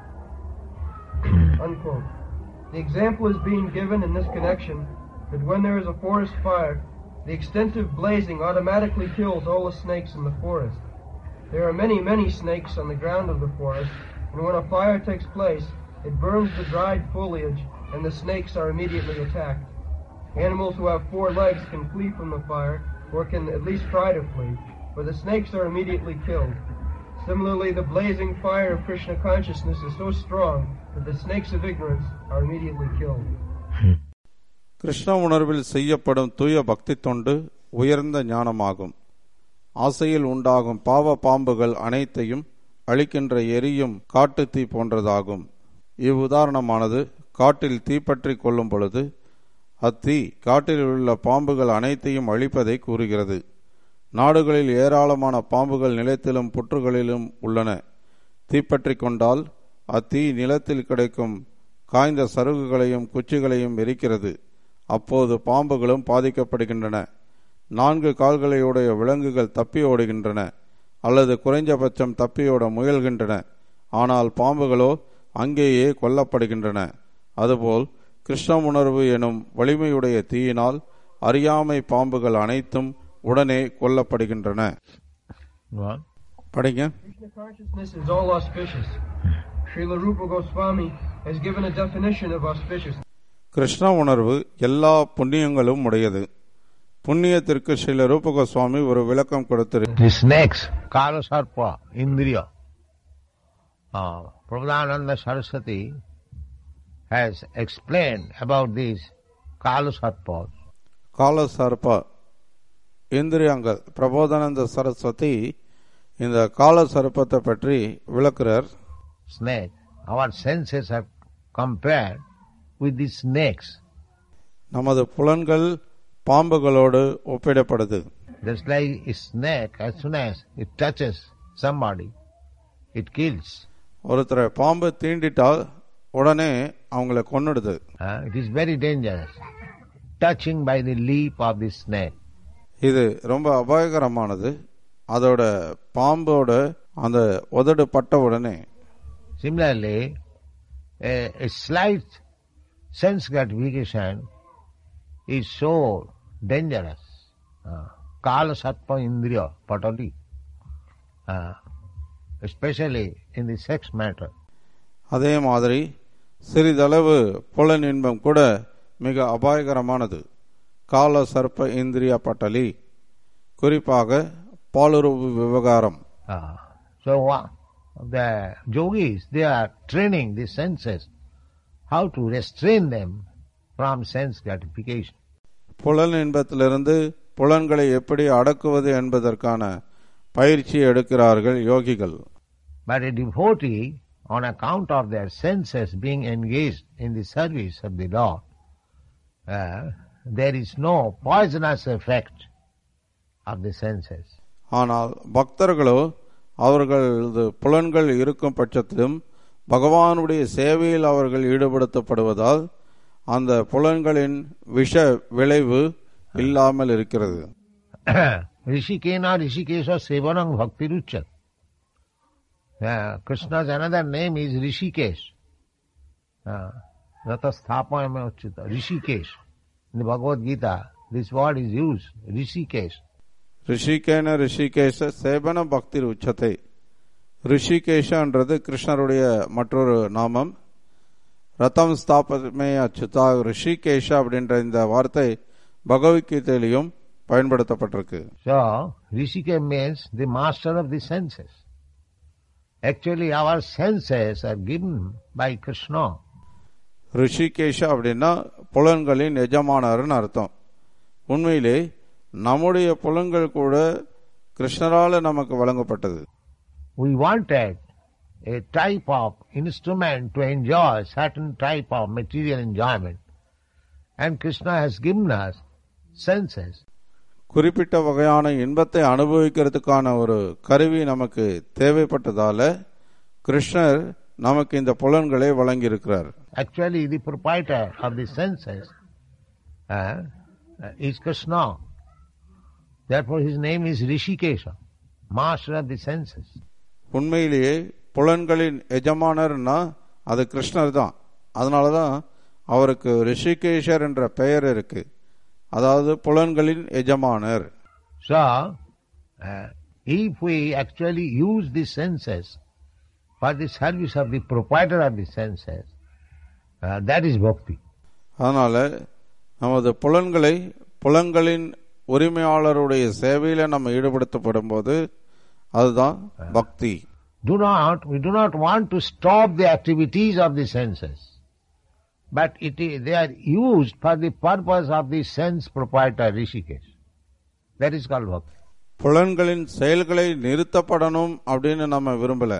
Unquote. The example is being given in this connection that when there is a forest fire, the extensive blazing automatically kills all the snakes in the forest. There are many, many snakes on the ground of the forest, and when a fire takes place, it burns the dried foliage, and the snakes are immediately attacked. Animals who have four legs can flee from the fire, or can at least try to flee, but the snakes are immediately killed. Similarly, the blazing fire of Krishna consciousness is so strong that the snakes of ignorance are immediately killed. Krishna உணர்வில் செய்யப்படும் தூய பக்தி தொண்டு உயர்ந்த ஞானமாகும். ஆசையில் உண்டாகும் பாவ பாம்புகள் அனைத்தையும் அழிக்கின்ற எரியும் காட்டு தீ போன்றதாகும். இவ்வுதாரணமானது காட்டில் தீப்பற்றி கொள்ளும் பொழுது அத்தீ காட்டில் உள்ள பாம்புகள் அனைத்தையும் அழிப்பதை கூறுகிறது. நாடுகளில் ஏராளமான பாம்புகள் நிலத்திலும் புற்றுகளிலும் உள்ளன. தீப்பற்றி கொண்டால் அத்தீ நிலத்தில் கிடைக்கும் காய்ந்த சருகுகளையும் குச்சிகளையும் எரிக்கிறது. அப்போது பாம்புகளும் பாதிக்கப்படுகின்றன. நான்கு கால்களையுடைய விலங்குகள் தப்பி ஓடுகின்றன அல்லது குறைஞ்சபட்சம் தப்பியோட முயல்கின்றன. ஆனால் பாம்புகளோ அங்கேயே கொல்லப்படுகின்றன. அதுபோல் கிருஷ்ண உணர்வு எனும் வலிமையுடைய தீயினால் அறியாமை பாம்புகள் அனைத்தும் உடனே கொல்லப்படுகின்றன. படிங்க. Krishna consciousness is all auspicious. Srila Rupa Goswami has given a definition of auspicious. Krishna உணர்வு எல்லா புண்ணியங்களும் உடையது. புண்ணியத்திற்கு ஸ்ரீல ரூப கோஸ்வாமி ஒரு விளக்கம் கொடுத்திருக்கிறார். The snakes, Kala Sarpa, Indriya. Uh, Prabhupada Saraswati has explained about these Kala Sarpas. கால சர்ப இந்திரியங்கள் பிரபோதானந்த சரஸ்வதி இந்த கால சர்ப்பத்தை பற்றி விளக்குறார். Snake. Our senses are compared with the snakes. நமது புலன்கள் பாம்புகளோடு ஒப்பிடப்படுது. Just like a snake, as soon as it touches somebody, it kills. ஒருத்தரை பாம்பு தீண்டிட்டால் உடனே அவங்களை கொன்னுடுது. Uh, it is very dangerous. Touching by the leaf of the snake. இது ரொம்ப அபாயகரமானது. அதோட பாம்போட அந்த உதடு பட்ட உடனே. Similarly, a, a slight sense gratification is so dangerous. Kala Satpa Indriya Patali. Uh, especially in the sex matter. அதே மாதிரி சிறிதளவு புலன் இன்பம் கூட மிக அபாயகரமானது. கால சர்ப்ப இந்திரியா பட்டலி, குறிப்பாக பாலுறவு விவகாரம். Uh, so uh, the yogis, they are training the senses how to restrain them from sense gratification. புலன் இன்பத்திலிருந்து புலன்களை எப்படி அடக்குவது என்பதற்கான பயிற்சி எடுக்கிறார்கள் யோகிகள். But a devotee, on account of their senses being engaged in the service of the Lord, uh, there is no poisonous effect of the senses. ஆனால் பக்தர்களோ அவர்களது புலன்கள் இருக்கும் பட்சத்திலும் பகவானுடைய சேவையில் அவர்கள் ஈடுபடுத்தப்படுவதால் அந்த புலன்களின் விஷ விளைவு இல்லாமல் இருக்கிறது. Rishikena Rishikesha Sevanam Bhakti Ruchat. Krishna's another name is Rishikesh. Rata Sthapayame Uchita. Rishikesh. In the Bhagavad Gita, this word is used. Rishikesh. ரிஷிகேன Rishikesha சேவன பக்தி உச்சத்தை. ரிஷிகேஷன்றது கிருஷ்ணருடைய மற்றொரு நாமம். ரத்தம் ஸ்தாபமே அச்சுதா. ரிஷிகேஷ அப்படின்ற இந்த வார்த்தை பகவத்கீதையிலும் பயன்படுத்தப்பட்டிருக்கு. So, Rishikesh means the master of the senses. Actually, our senses are given by Krishna. Rishikesha அப்படின்னா புலன்களின் எஜமானர்னு அர்த்தம். உண்மையிலே நம்முடைய புலன்கள் கூட கிருஷ்ணரால நமக்கு வழங்கப்பட்டது. We wanted a type of instrument to enjoy certain type of material enjoyment, and Krishna has given us senses. குறிப்பிட்ட வகையான இன்பத்தை அனுபவிக்கிறதுக்கான ஒரு கருவி நமக்கு தேவைப்பட்டதால கிருஷ்ணர் நமக்கு இந்த புலன்களை வழங்கியிருக்கிறார். Actually, the proprietor of the senses uh, is Krishna. Therefore, his name is Rishikesha, master of the senses. உண்மையிலேயே புலன்களின் எஜமானர்னா அது கிருஷ்ணர் தான். அதனாலதான் அவருக்கு ரிஷிகேஷர் என்ற பெயர் இருக்கு. அதாவது புலன்களின் எஜமானர். So, uh, if we actually use the senses for the service of the proprietor of the senses, uh, that is bhakti. அதனால நமது புலன்களை புலன்களின் உரிமையாளருடைய சேவையில நம்ம ஈடுபடுத்தப்படும் போது அதுதான் பக்தி. Do not, we do not want to stop the activities of the senses, but it is, they are used for the purpose of the sense proprietor Rishikesh. That is called bhakti. புலன்களின் செயல்களை நிறுத்தப்படணும் அப்படின்னு நம்ம விரும்பல.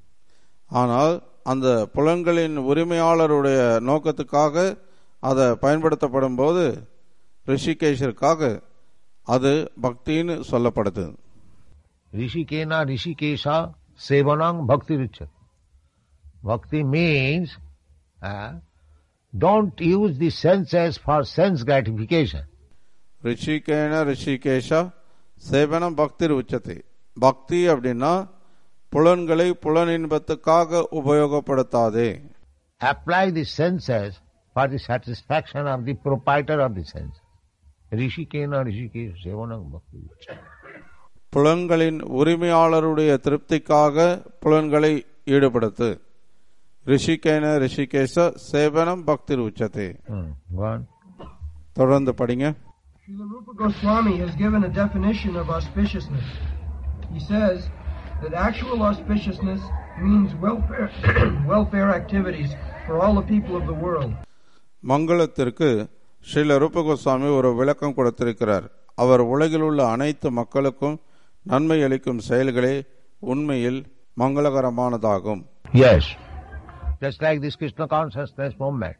ஆனால் அந்த புலன்களின் உரிமையாளருடைய நோக்கத்துக்காக அதை பயன்படுத்தப்படும் போது ரிஷிகேஷருக்காக அது பக்தின்னு சொல்லப்படுது. Rishikena Rishikesha Sevanam Bhakti Ruchat. Bhakti means uh, don't use the senses for sense gratification. ரிஷிகேன Rishikesha சேவனம் பக்தி உச்சத்தை. பக்தி அப்படின்னா புலன்களை புலன் இன்பத்துக்காக உபயோகப்படுத்தாதே. Apply the senses for the satisfaction of the proprietor of the senses. Rishikena Rishikesha Sevanam Bhakti Ruchat. புலன்களின் உரிமையாளருடைய திருப்திக்காக புலன்களை ஈடுபடுத்து. ரிஷிகேன ரிஷிகேஷ சேவனம் பக்தி உச்சத்தை. தொடர்ந்து படிங்க. Srila Rupa Goswami has given a definition of auspiciousness. He says that actual auspiciousness means welfare, welfare activities for all the people of the world. மங்களத்திற்கு Srila ரூப கோஸ்வாமி ஒரு விளக்கம் கொடுத்திருக்கிறார். அவர் உலகில் உள்ள அனைத்து மக்களுக்கும் நன்மை அளிக்கும் செயல்களே உண்மையில் மங்களகரமானதாகும். Yes, just like this Krishna consciousness movement,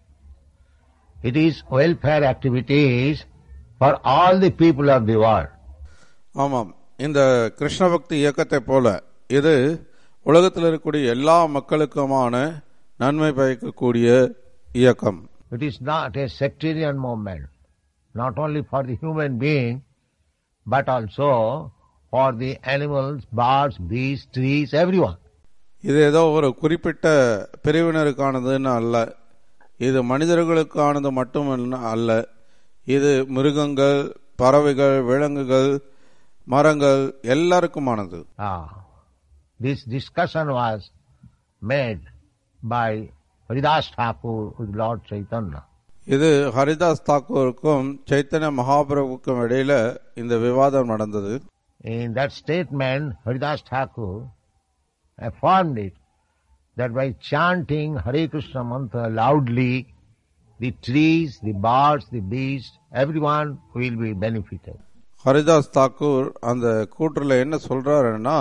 it is welfare activities for all the people of the world. ஆமாம், இந்த கிருஷ்ண பக்தி இயக்கத்தை போல இது உலகத்தில் இருக்கக்கூடிய எல்லா மக்களுக்குமான நன்மை பயக்கக்கூடிய இயக்கம். It is not a sectarian movement, not only for the human being, but also for the animals, birds, beasts, trees, everyone. இது ஏதோ ஒரு குறிப்பிட்ட பிரிவினருக்கானதுன்னு அல்ல, இது மனிதர்களுக்கானது மட்டும் அல்ல, இது மிருகங்கள், பறவைகள், விலங்குகள், மரங்கள் எல்லாருக்குமானது. Ah, this discussion was made by Haridas Thakur with Lord Chaitanya. இது ஹரிதாஸ் தாக்கூருக்கும் சைத்தன்ய மகாபிரபுக்கும் இடையில இந்த விவாதம் நடந்தது. In that statement, Haridas Thakur affirmed it that by chanting Hare Krishna mantra loudly, the trees, the birds, the beasts, everyone will be benefited. Haridas Thakur அந்த கூற்றுல என்ன சொல்றாருன்னா,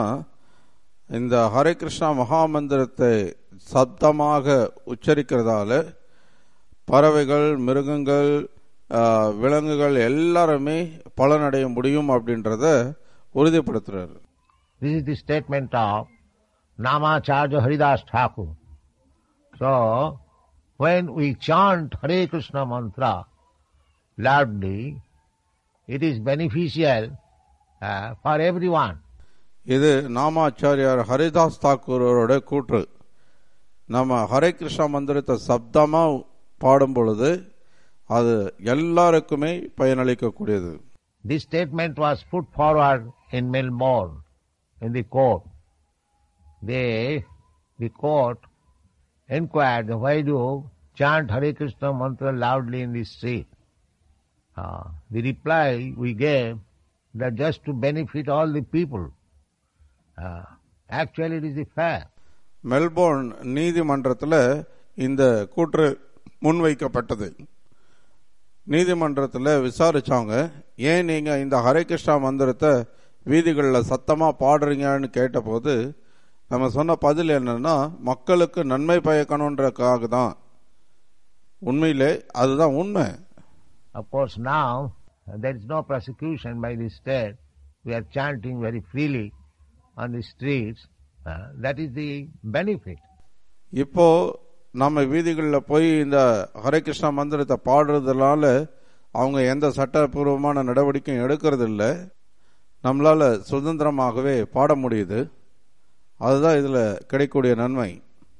இந்த ஹரே கிருஷ்ணா மகாமந்திரத்தை சப்தமாக உச்சரிக்கிறதால பறவைகள், மிருகங்கள், விலங்குகள் எல்லாருமே பலனடைய முடியும் அப்படின்றத உறுதிப்படுத்துறாரு. This is the statement of Namacharya Haridas Thakur. So, when we chant Hare Krishna mantra loudly, it is beneficial uh, for everyone. இது நாமாச்சாரியார் ஹரிதாஸ் தாக்கூரோட கூற்று. நம்ம ஹரே கிருஷ்ணா மந்திரத்தை சப்தமா பாடும் பொழுது அது எல்லாருக்குமே பயனளிக்கக்கூடியது. This statement was put forward in Melbourne in the court. They, the court inquired, why do you chant Hare Krishna mantra loudly in the street? Uh, the reply we gave that just to benefit all the people. Uh, actually it is the fact. Melbourne நீதிமன்றத்தில் இந்த கூற்று முன்வைக்கப்பட்டது. நீதிமன்றத்தில் விசாரிச்சாங்க, ஏன் நீங்க இந்த ஹரே கிருஷ்ணா மந்திரத்தை வீதிகளில் சத்தமா பாடுறீங்கன்னு கேட்டபோது நம்ம சொன்ன பதில் என்னன்னா, மக்களுக்கு நன்மை பயக்கணுன்றதுக்காக தான். உண்மையிலே அதுதான் உண்மை. Of course now there is no prosecution by the state. We are chanting very freely on the streets. Uh, that is the benefit. இப்போ நம்ம வீதிகளில் போய் இந்த ஹரே கிருஷ்ணா மந்திரத்தை பாடுறதுனால அவங்க எந்த சட்டப்பூர்வமான நடவடிக்கையும் எடுக்கிறது இல்லை. நம்மளால சுதந்திரமாகவே பாட முடியுது. அதுதான் இதுல கிடைக்கக்கூடிய நன்மை.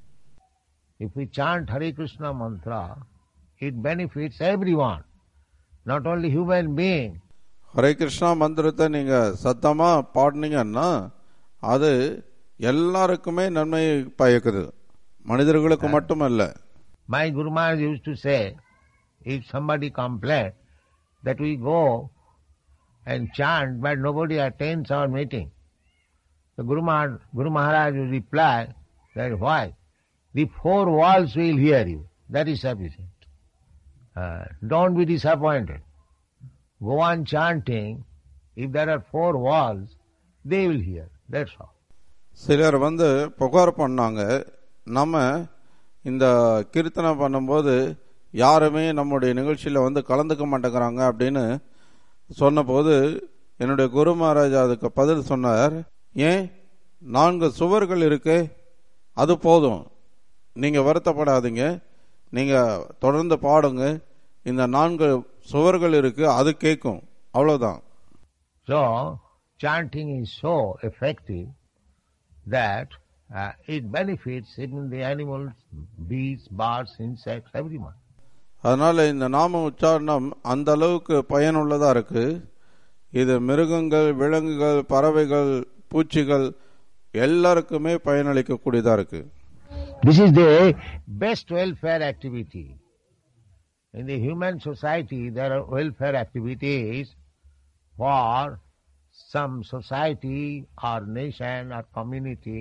If we chant Hare Krishna mantra, it benefits everyone, not only human being. Hare Krishna மந்திரத்தை நீங்க சத்தமா பாடினீங்கன்னா அது எல்லாருக்குமே நன்மை பயக்குது, மனிதர்களுக்கு மட்டுமல்ல. My Guru Maharaj used to say, if somebody complains that we go and chant but nobody attends our meeting, the Guru Maharaj, Guru Maharaj will reply that why? The four walls will hear you. That is sufficient. Uh, don't be disappointed. Go on chanting. If there are four walls, they will hear. That's all. சிலர் வந்து புகார் பண்ணாங்க, நம்ம இந்த கீர்த்தனை பண்ணும்போது யாருமே நம்முடைய நிகழ்ச்சியில் வந்து கலந்துக்க மாட்டேங்கிறாங்க அப்படின்னு சொன்னபோது என்னுடைய குரு மகாராஜா அதுக்கு பதில் சொன்னார், ஏன் நான்கு சுவர்கள் இருக்கு, அது போதும், நீங்க வருத்தப்படாதீங்க, நீங்க தொடர்ந்து பாடுங்க, இந்த நான்கு சுவர்கள் இருக்கு, அது கேட்கும், அவ்வளவுதான். So chanting is so effective that uh, it benefits even the animals, beasts, birds, insects, everyone. அதனால இந்த நாம உச்சாரணம் அந்த அளவுக்கு பயனுள்ளதா இருக்கு. இது மிருகங்கள், விலங்குகள், பறவைகள், பூச்சிகள் எல்லாருக்குமே பயனளிக்கக்கூடியதா இருக்கு. This is the best welfare activity. In the human society there are welfare activities for some society or nation or community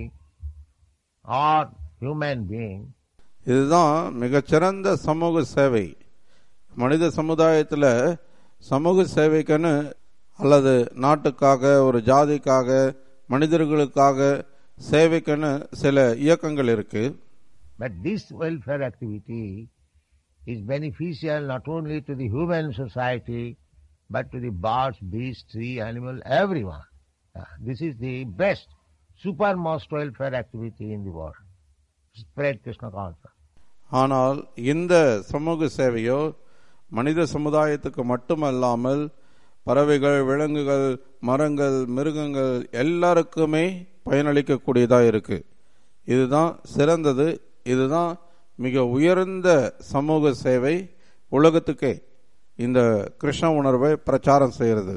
or human being. இதுதான் மிகச்சிறந்த சமூக சேவை. மனித சமுதாயத்தில் சமூக சேவைக்குன்னு அல்லது நாட்டுக்காக, ஒரு ஜாதிக்காக, மனிதர்களுக்காக சேவைக்குன்னு சில இயக்கங்கள் இருக்கு. But this welfare activity is beneficial not only to the human society, but to the birds, beasts, tree, animal, everyone. Uh, this is the best, supermost welfare activity in the world. Spread Krishna consciousness. ஆனால் இந்த சமூக சேவையோ மனித சமுதாயத்துக்கு மட்டுமல்லாமல் பறவைகள், விலங்குகள், மரங்கள், மிருகங்கள் எல்லாருக்குமே பயனளிக்கக்கூடியதா இருக்கு. இதுதான் சிறந்தது, இதுதான் மிக உயர்ந்த சமூக சேவை. உலகத்துக்கே இந்த கிருஷ்ண உணர்வை பிரச்சாரம் செய்யறது.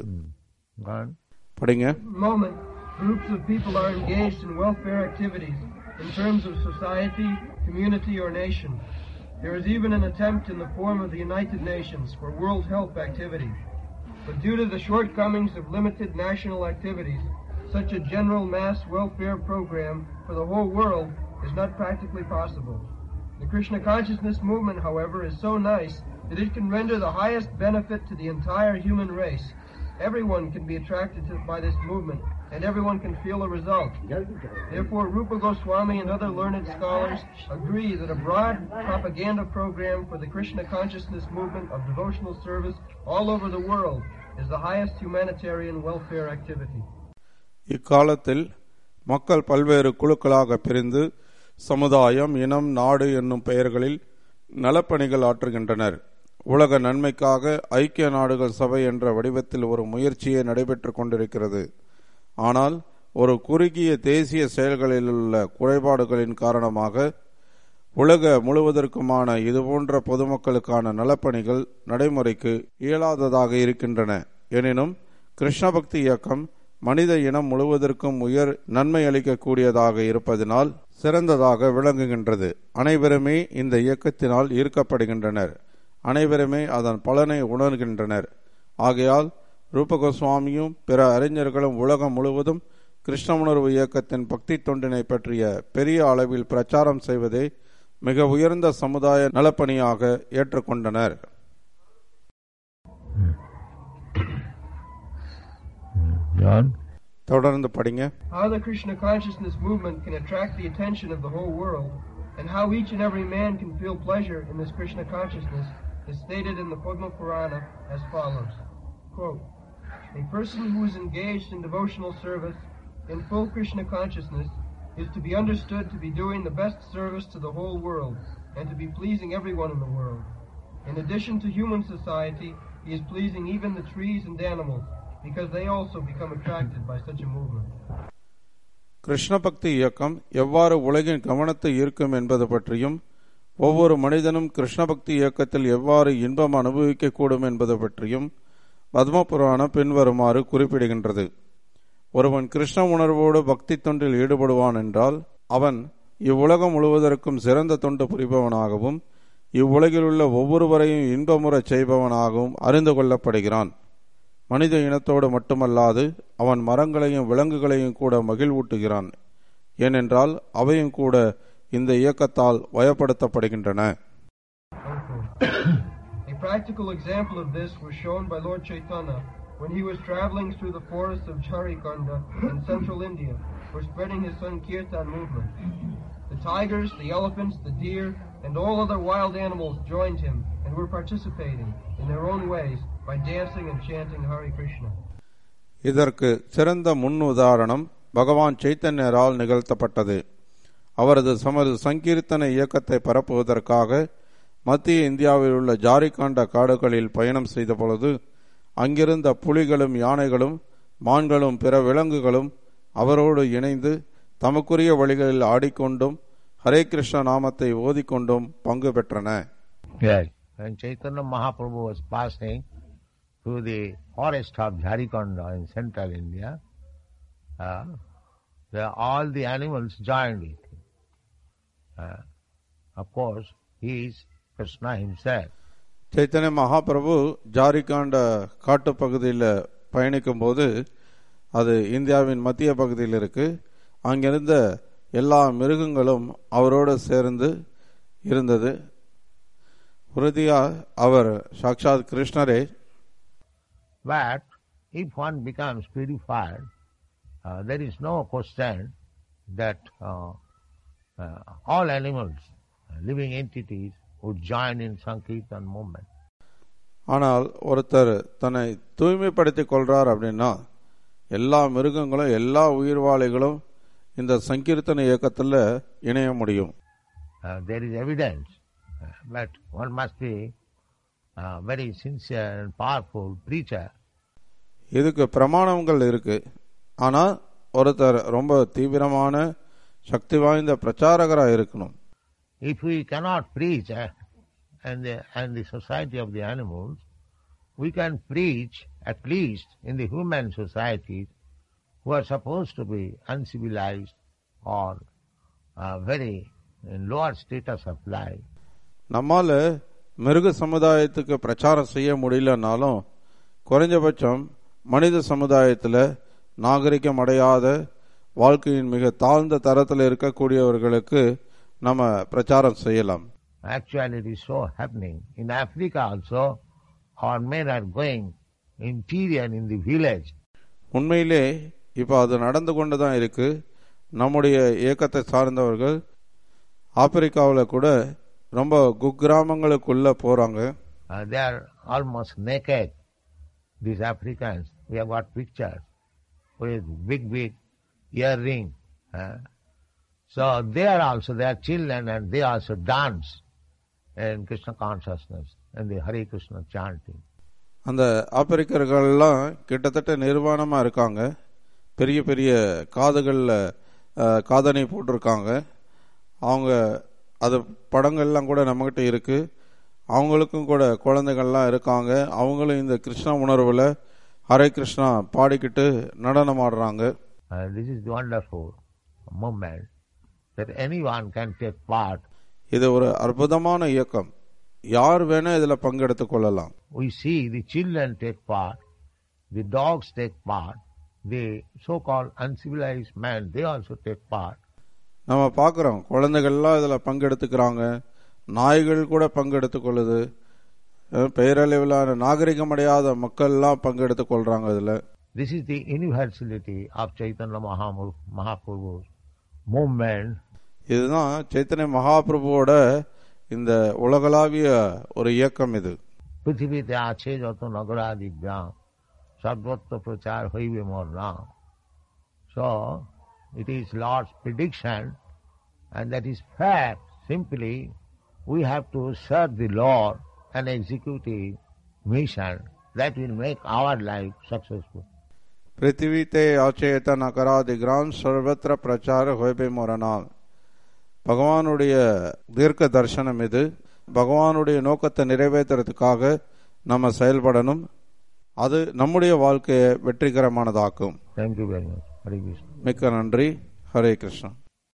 படிங்க. Moment, groups of people are engaged in welfare activities in terms of society, community, or nation. There is even an attempt in the form of the United Nations for World Health activities. But due to the shortcomings of limited national activities, such a general mass welfare program for the whole world is not practically possible. The Krishna consciousness movement, however, is so nice that it can render the highest benefit to the entire human race. Everyone can be attracted to, by this movement, and everyone can feel the result. Therefore, Rupa Goswami and other learned scholars agree that a broad propaganda program for the Krishna consciousness movement of devotional service all over the world is the highest humanitarian welfare activity. இக்காலத்தில் மக்கள் பல்வேறு குழுக்களாக பிரிந்து சமுதாயம், இனம், நாடு என்னும் பெயர்களில் நலப்பணிகள் ஆற்றுகின்றனர். உலக நன்மைக்காக ஐக்கிய நாடுகள் சபை என்ற வடிவத்தில் ஒரு முயற்சியே நடைபெற்று கொண்டிருக்கிறது. ஆனால் ஒரு குறுகிய தேசிய செயல்களில் உள்ள குறைபாடுகளின் காரணமாக உலக முழுவதற்குமான இதுபோன்ற பொதுமக்களுக்கான நலப்பணிகள் நடைமுறைக்கு இயலாததாக இருக்கின்றன. எனினும் கிருஷ்ண பக்தி இயக்கம் மனித இனம் முழுவதற்கும் உயர் நன்மை அளிக்கக்கூடியதாக இருப்பதனால் சிறந்ததாக விளங்குகின்றது. அனைவருமே இந்த இயக்கத்தினால் ஈர்க்கப்படுகின்றனர், அனைவருமே அதன் பலனை உணர்கின்றனர். ஆகையால் ரூப கோஸ்வாமியும் பிற அறிஞர்களும் உலகம் முழுவதும் கிருஷ்ண உணர்வு இயக்கத்தின் பக்தி தொண்டினை பற்றிய பெரிய அளவில் பிரச்சாரம் செய்வதே மிக உயர்ந்த சமுதாய நலப்பணியாக ஏற்றுக்கொண்டனர். தொடர்ந்து படிங்க. How the Krishna consciousness movement can attract the attention of the whole world, and how each and every man can feel pleasure in this Krishna consciousness is stated in the Padma Purana as follows. Quote, a person who is engaged in devotional service in full Krishna consciousness is to be understood to be doing the best service to the whole world and to be pleasing everyone in the world. In addition to human society, he is pleasing even the trees and animals, because they also become attracted by such a movement. Krishna பக்தி இயக்கம் எவ்வாறு உலகின் கவனத்தை ஈர்க்கும் என்பது பற்றியும், ஒவ்வொரு மனிதனும் கிருஷ்ண பக்தி இயக்கத்தில் எவ்வாறு இன்பம் அனுபவிக்கக்கூடும் என்பது பற்றியும் பத்ம புராணம் பின்வருமாறு குறிப்பிடுகின்றது. ஒருவன் கிருஷ்ண உணர்வோடு பக்தி தொண்டில் ஈடுபடுவான் என்றால் அவன் இவ்வுலகம் முழுவதற்கும் சிறந்த தொண்டு புரிபவனாகவும் இவ்வுலகில் உள்ள ஒவ்வொருவரையும் இன்பமுறச் செய்பவனாகவும் அறிந்து கொள்ளப்படுகிறான். மனித இனத்தோடு மட்டுமல்லாது அவன் மரங்களையும் விலங்குகளையும் கூட மகிழ்வூட்டுகிறான். ஏனென்றால் அவையும் கூட இந்த இயக்கத்தால் வயப்படுத்தப்படுகின்றன. A practical example of this was shown by Lord Chaitanya when he was traveling through the forests of Jharkhand in central India for spreading his Sankirtan movement. The tigers, the elephants, the deer, and all other wild animals joined him and were participating in their own ways by dancing and chanting Hare Krishna. இதற்கு சிறந்த முன் உதாரணம் பகவான் சைத்தன்யரால் நிகழ்த்தப்பட்டது. அவரது சமது சங்கீர்த்தன இயக்கத்தை பரப்புவதற்காக மத்திய இந்தியாவில் உள்ள ஜாரிகாண்ட காடுகளில் பயணம் செய்த பொழுது அங்கிருந்த புலிகளும் யானைகளும் மான்களும் பிற விலங்குகளும் அவரோடு இணைந்து தமக்குரிய வழிகளில் ஆடிக்கொண்டும் ஹரே கிருஷ்ண நாமத்தை ஓதிக்கொண்டும் பங்கு பெற்றன. When Chaitanya Mahaprabhu was passing through the forest of Jharkhand in central India, uh, the, all the animals joined with him. Uh, of course, he is Krishna himself. Chaitanya Mahaprabhu ஜாரிகாண்ட காட்டு பகுதியில் பயணிக்கும் போது, அது இந்தியாவின் மத்திய பகுதியில் இருக்கு, அங்கிருந்த எல்லா மிருகங்களும் அவரோடு சேர்ந்து இருந்தது. உறுதியா அவர் சாக்ஷாத் கிருஷ்ணரே. But if one becomes purified, uh, there is no question that uh, uh, all animals, living entities, would join in Sankirtan movement. ஆனால் ஒருத்தர் தன்னை தூய்மைப்படுத்திக் கொள்றார் அப்படின்னா எல்லா மிருகங்களும் எல்லா உயிர்வாளிகளும் இந்த சங்கீர்த்தன இயக்கத்தில் இணைய முடியும். Uh, there is evidence, uh, but one must be a very sincere and powerful preacher. இதுக்கு பிரமாணங்கள் இருக்கு. ஆனா ஒருத்தர் ரொம்ப தீவிரமான சக்தி வாய்ந்த பிரச்சாரகராக இருக்கணும். If we cannot preach uh, and the and the society of the animals, we can preach at least in the human societies who are supposed to be uncivilized or uh, very in lower status of life. நம்மால மிருக சமுதாயத்துக்கு பிரச்சாரம் செய்ய முடியலனாலும் குறைஞ்சபட்சம் மனித சமுதாயத்தில் நாகரிகம் அடையாத வாழ்க்கையின் மிக தாழ்ந்த தரத்தில் இருக்கக்கூடியவர்களுக்கு நம்ம பிரச்சாரம் செய்யலாம். Actually, it is so happening in Africa also. Our men are going interior in the village. உண்மையிலே இப்போ அது நடந்து கொண்டு தான் இருக்கு. நம்முடைய இயக்கத்தை சார்ந்தவர்கள் ஆப்பிரிக்காவில் கூட ரொம்ப குக்கிராமங்களுக்குள்ள போறாங்க. Uh, they are almost naked. These Africans, we have got pictures with big, big earring. Uh, so they are also, they are children and they also dance in Krishna consciousness and the Hare Krishna chanting. அந்த ஆப்பிரிக்கர்கள்லாம் கிட்டத்தட்ட நிர்வாணமா இருக்காங்க. பெரிய பெரிய காதுகளில் காதணி போட்டிருக்காங்க. அவங்க அது படங்கள்லாம் கூட நம்மகிட்ட இருக்கு. அவங்களுக்கும் கூட குழந்தைகள்லாம் இருக்காங்க. அவங்களும் இந்த கிருஷ்ண உணர்வுல ஹரே கிருஷ்ணா பாடிக்கிட்டு நடனம் ஆடுறாங்க. This is wonderful movement that anyone can take part. இது ஒரு அற்புதமான இயக்கம். யார் வேணா இதுல பங்கெடுத்துக் கொள்ளலாம். We see the children take part, the dogs take part, the so-called uncivilized men, they also take part. நம்ம பார்க்கிறோம் குழந்தைகள்லாம் இதுல பங்கெடுத்துக்கிறாங்க. நாய்கள் கூட பங்கெடுத்துக் கொள்ளுது. பெயரளவிலான நாகரிகம் அடையாத மக்கள் எல்லாம் பங்கெடுத்துக் கொள்றாங்க இதுல. This is the universality of Chaitanya Mahaprabhu's movement. இதுதான் சைத்தன்ய மகாபிரபுவோட இந்த உலகளாவிய ஒரு இயக்கம். இது பிருத்திவிতে আছে যত নগরাদি গ্রাম সর্বত্র প্রচার হইবে মোর নাম. So it is Lord's prediction and that is fact. Simply we have to serve the Lord and execute His mission. That will make our life successful. பிருத்திவிতে আছে যত নগরাদি গ্রাম সর্বত্র প্রচার হইবে মোর নাম. பகவானுடைய தீர்க்க தரிசனம் இது. பகவானுடைய நோக்கத்தை நிறைவேற்றுறதுக்காக நம்ம செயல்படணும். அது நம்முடைய வாழ்க்கையை வெற்றிகரமானதாக்கும். Thank you very much. Hare Krishna. மிக்க நன்றி. ஹரே கிருஷ்ணா.